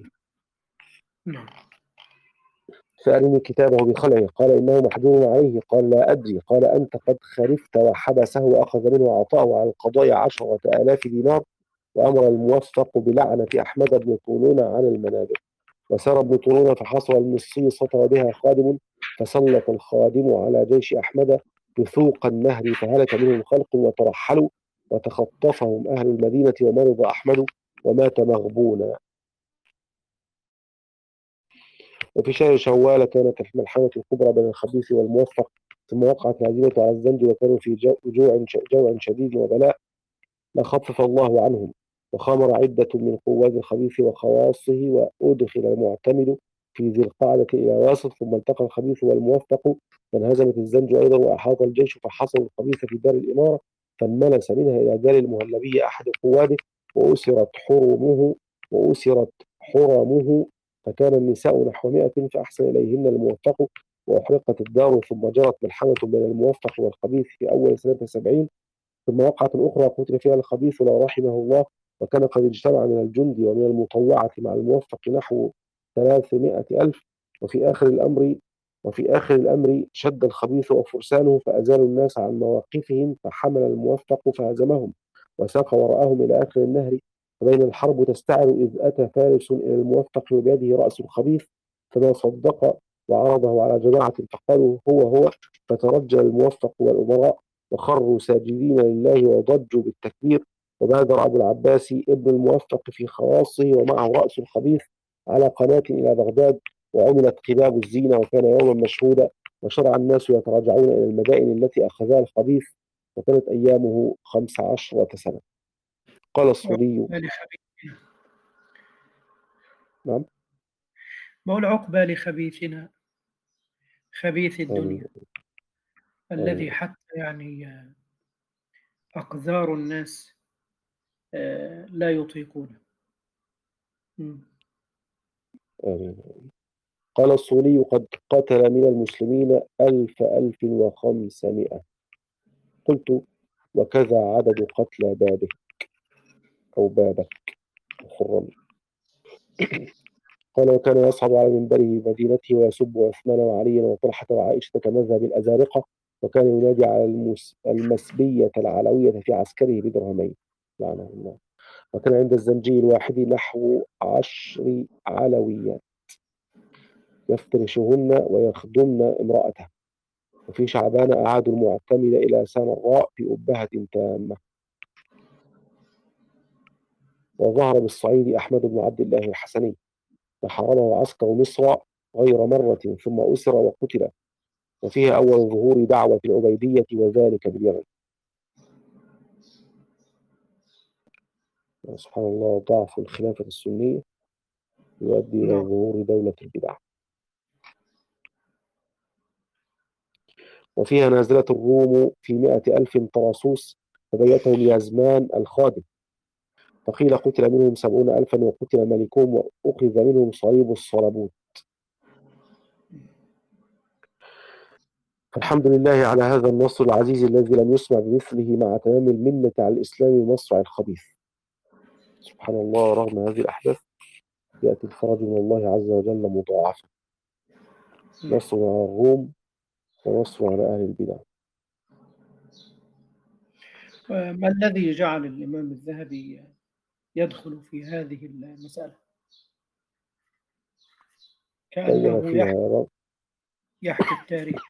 فأرني كتابه بخلعه. قال إنه محجور عليه. قال لا أدري. قال أنت قد خرفت وحبسه وأخذ منه وأعطاه على القضاء 10,000 دينار، وأمر الموفق بلعنة أحمد بن طولون على المنابر. وسار ابن طولون فحصل المصري سطر بها خادم، فسلط الخادم على جيش أحمد بثوق النهر، فهلك منهم خلق وترحلوا، وتخطفهم أهل المدينة، ومرض أحمد ومات مغبونا. وفي شهر شوال كانت الملحمة الكبرى بين الخبيث والموفق، ثم وقعت الهزيمة على الزنج، وكانوا في جوع شديد وبلاء لا خفف الله عنهم. وخمر عدة من قوات الخبيث وخواصه، وأدخل المعتمد في ذي القعدة إلى واسط، ثم التقى الخبيث والموفق، فانهزمت الزنج أيضا، وأحاط الجيش فحصروا الخبيث في دار الإمارة، فانملس منها إلى دار المهلبي أحد قواده، وأسرت حرمه، فكان النساء نحو 100، فأحسن إليهن الموفق، وأحرقت الدار. ثم جرت ملحمة بين الموفق والخبيث في أول سنة 70. ثم وقعة أخرى قتل فيها الخبيث لا رحمه الله، وكان قد اجتمع من الجند ومن المطوعة مع الموفق نحو 300,000. وفي آخر الأمر شد الخبيث وفرسانه فأزالوا الناس عن مواقفهم، فحمل الموفق فهزمهم وساق وراءهم إلى آخر النهر. فبين الحرب تستعر إذ أتى فارس إلى الموفق وبيده رأس الخبيث، فما صدق وعرضه على جماعة فقالوا هو، فترجل الموفق والأمراء وخروا ساجدين لله وضجوا بالتكبير. وبادر أبو العباس ابن الموفق في خواصه ومعه رأس الخبيث على قناة إلى بغداد، وعملت قباب الزينة، وكان يوما مشهودا، وشرع الناس يتراجعون إلى المدائن التي أخذها الخبيث، وكانت أيامه 15 سنة. قال الصولي. نعم. بقول عقبى لخبيثنا، خبيث الدنيا الذي حتى يعني أقذار الناس لا يطيقونه. قال الصولي قد قتل من المسلمين 1500. قلت وكذا عدد قتلى بابك أو بابك خرم. قال وكان يصعد على منبره مدينته ويسب عثمان وعليا وطلحة وعائشة كمذهب الأزارقة، وكان ينادي على المسبية العلوية في عسكره بدرهمين لعنه الله. وكان عند الزنجي الواحد نحو 10 علويات يفترشهن ويخدمن امرأته. وفي شعبان أعادوا المعتمد إلى سامراء في أبهة تامة. وظهر بالصعيد أحمد بن عبد الله الحسني، فحرمه عسكر مصر غير مرة، ثم أسر وقتل. وفيه أول ظهور دعوة العبيدية، وذلك باليمن. سبحان الله، ضعف الخلافة السنية يؤدي إلى ظهور دولة البدع. وفيها نازلة الروم في 100,000 طراسوس، فبيتهم يزمان الخادم، فقيل قتل منهم 70,000، وقتل ملكهم، وأخذ منهم صليب الصلبوت. الحمد لله على هذا النصر العزيز الذي لم يسمع بمثله، مع تمام المنة على الإسلام ومصرع الخبيث. سبحان الله، رغم هذه الأحداث يأتي الفرج من الله عز وجل مضاعفا، نصر على الروم ونصر على أهل البدع. ما الذي جعل الإمام الذهبي يدخل في هذه المسألة؟ كأنه يحكي التاريخ،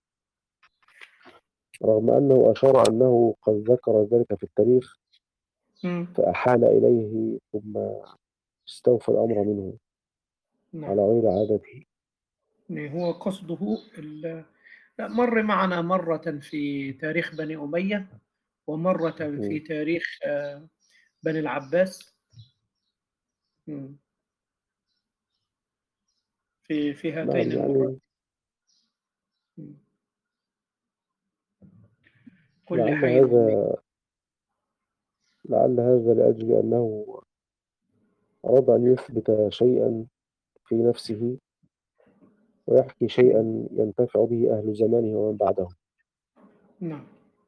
رغم أنه أشار أنه قد ذكر ذلك في التاريخ فأحال إليه ثم استوفى الأمر منه على غير عادته. هو قصده مر معنا مرة في تاريخ بني أمية، ومرة في تاريخ بني العباس. في هاتين نعم المرات. يعني كل لعل حي عميق. هذا لعل هذا لأجل أنه أراد أن يثبت شيئا في نفسه ويحكي شيئا ينتفع به أهل زمانه ومن بعده. نعم.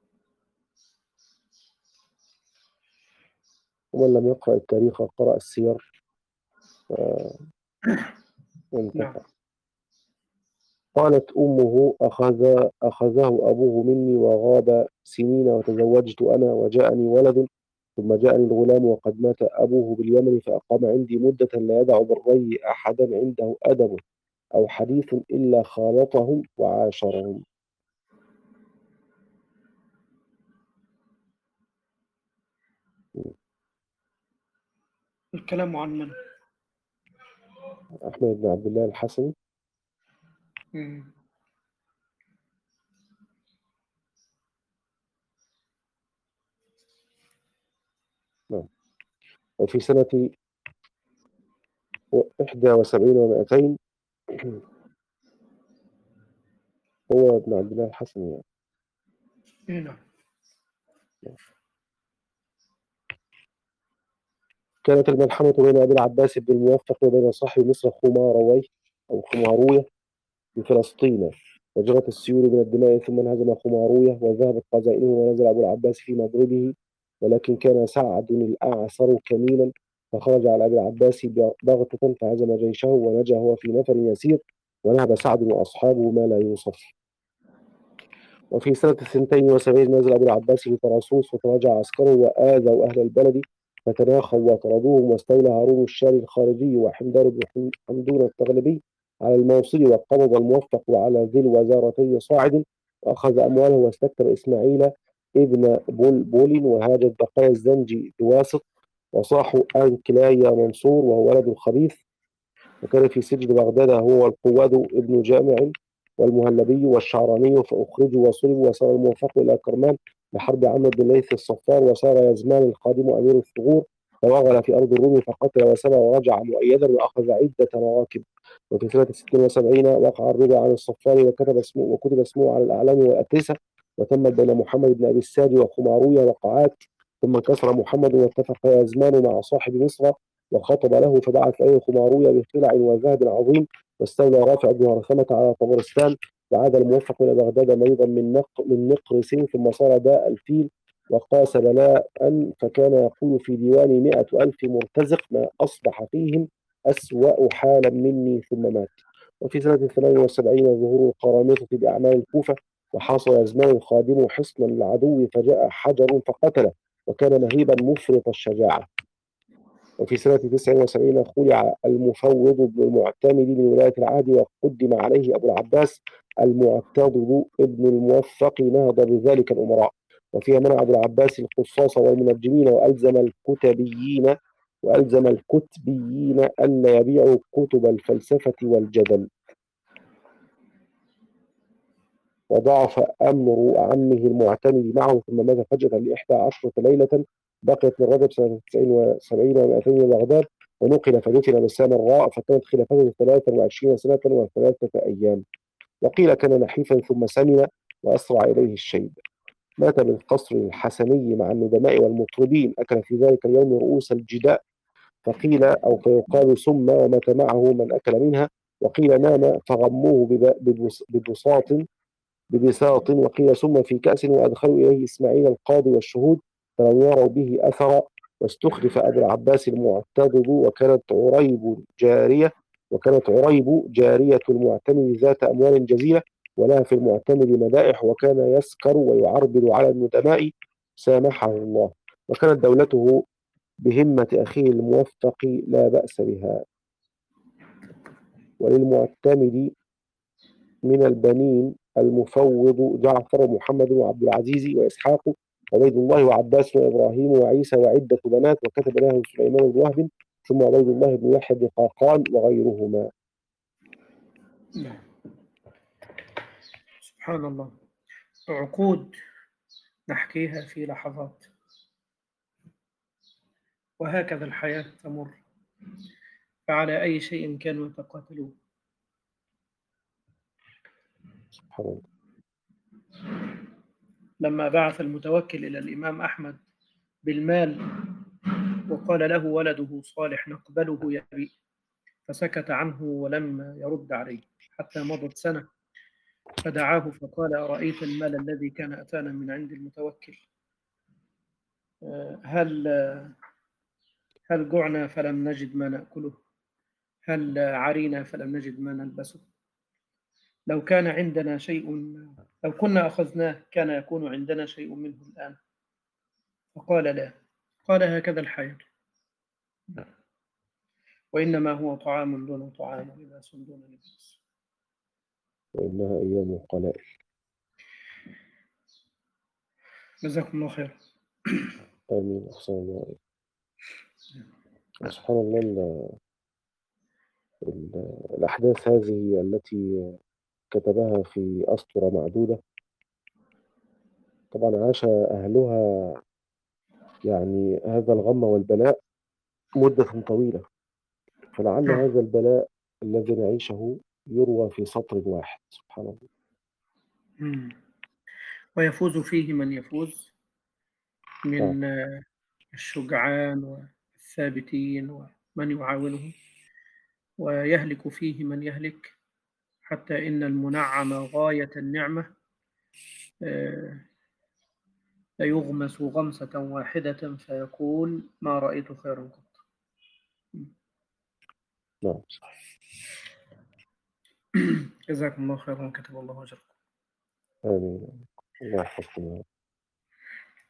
ومن لم يقرأ التاريخ قرأ السير نعم. وانتفع. قالت أمه: أخذه أبوه مني وغاب سنين، وتزوجت أنا وجاءني ولد، ثم جاءني الغلام وقد مات أبوه باليمن، فأقام عندي مدة لا يدع بالري أحدا عنده أدب أو حديث إلا خالطهم وعاشرهم. الكلام عن من؟ أحمد بن عبد الله الحسني. مم. نعم. وفي سنة 71 و200 هو ابن عبد الله الحسني يعني. نعم. كانت الملحمة بين أبي العباس بن الموفق وبين صاحب مصر خماروية بفلسطين، وجرت السيول من الدماء، ثم انهزم خماروية وذهبت خزائنه، ونزل أبو العباس في مضربه، ولكن كان سعد الأعسر كمينا، فخرج على أبي العباس بغتة فهزم جيشه ونجا هو في نفر يسير، ونهب سعد وأصحابه ما لا يوصف. وفي سنة 72 نزل أبو العباس في طراسوس، وتراجع عسكره وآذوا أهل البلد فتناخوا وطردوهم، واستولى هارون الشاري الخارجي وحمدان بن حمدون التغلبي على الموصل، وقبض الموفق على ذي الوزارتين صاعد، وأخذ أمواله، واستكتب إسماعيل ابن بلبل، وهاجت بقايا الزنج بواسط، وصاحوا أنكلايا منصور وهو ولد الخبيث، وكان في سجن بغداد هو والقواد ابن جامع والمهلبي والشعراني، فأخرجوا وصلبوا، وسار الموفق إلى كرمان لحرب عمرو بن ليث الصفار، وسار يزمان القادم أمير الثغور فوغل في أرض الروم فقتل وسبى ورجع مؤيدا وأخذ عدة مراكب. وفي سنة 76 وقع الرضا عن الصفار، وكتب اسمه على الأعلام والأترسة، وتمت بين محمد بن أبي الساج وخماروية وقعات، ثم انكسر محمد واتفق يزمان مع صاحب مصر وخطب له، فبعث إليه خماروية بخلع وذهب عظيم، واستولى رافع بن هرثمة على طبرستان، وعاد الموفق إلى بغداد مريضا من نقرس، ثم صار داء الفيل وقاس بلاء، فكان يقول في ديوان 100,000 مرتزق ما أصبح فيهم أسوأ حالا مني، ثم مات. وفي سنة 78 ظهور القرامطة بأعمال الكوفة، وحاصر يزمان الخادم حصنا للعدو فجاء حجر فقتله، وكان مهيبا مفرط الشجاعة. وفي سنة 79 خلع المفوض بن المعتمد من ولاية العهد، وقدم عليه أبو العباس المعتضد ابن الموفق، نهض بذلك الأمراء، وفيها منع أبو العباس القصاص والمنجمين، وألزم الكتبيين ألا يبيعوا كتب الفلسفة والجدل. وضعف أمر عمه المعتمد معه، ثم مات فجأة ل11 ليلة، بقيت من رجب سنة 79 و200 بغداد، ونقل فدفن بالسامراء، فكانت خلافته 23 سنة و3 أيام. وقيل كان نحيفا ثم سمن وأسرع إليه الشيب. مات بالقصر الحسني مع الندماء والمطربين، أكل في ذلك اليوم رؤوس الجداء، فقيل أو فيقال ثم ومات معه من أكل منها، وقيل نام فغموه ببساط، وقيل ثم في كأس، وأدخلوا إليه إسماعيل القاضي والشهود فلم يروا به أثرا. واستخلف أبو العباس المعتضد، وكانت عريب جارية المعتمد ذات أموال جزيلة، ولها في المعتمد مدائح، وكان يسكر ويعربد على الندماء سامحه الله، وكانت دولته بهمة أخيه الموفق لا بأس بها. وللمعتمد من البنين المفوض جعفر ومحمد وعبد العزيز وإسحاق وعبيد الله وعباس وإبراهيم وعيسى وعدة بنات، وكتب له سليمان بن وهب، ثم عبيد الله بن يحيى بن قاقان وغيرهما. سبحان الله، عقود نحكيها في لحظات، وهكذا الحياة تمر، فعلى أي شيء كانوا يتقاتلون. سبحان الله. لما بعث المتوكل إلى الإمام أحمد بالمال وقال له ولده صالح نقبله يا أبي، فسكت عنه ولم يرد عليه حتى مضت سنة، فدعاه فقال أرأيت المال الذي كان أتانا من عند المتوكل، هل جعنا فلم نجد ما نأكله، هل عرينا فلم نجد ما نلبسه، لو كان عندنا شيء، لو كنا أخذناه كان يكون عندنا شيء منه الآن. فقال لا، قال هكذا الحياة، وإنما هو طعام دون طعام ولباس دون لباس. وإنها أيام قلائل. جزاكم الله خير. آمين. أحسن الله عليك. سبحان الله. الأحداث هذه التي كتبها في أسطر معدودة، طبعا عاش أهلها يعني هذا الغم والبلاء مدة طويلة، فلعل هذا البلاء الذي نعيشه يروى في سطر واحد. سبحان الله. ويفوز فيه من يفوز نعم. من الشجعان والثابتين ومن يعاونه، ويهلك فيه من يهلك، حتى إن المنعم غاية النعمة ليغمس غمسة واحدة فيقول ما رأيت خيرا قط. نعم. جزاكم الله خيرا وكتب الله أجركم. آمين. الله يحفظكم.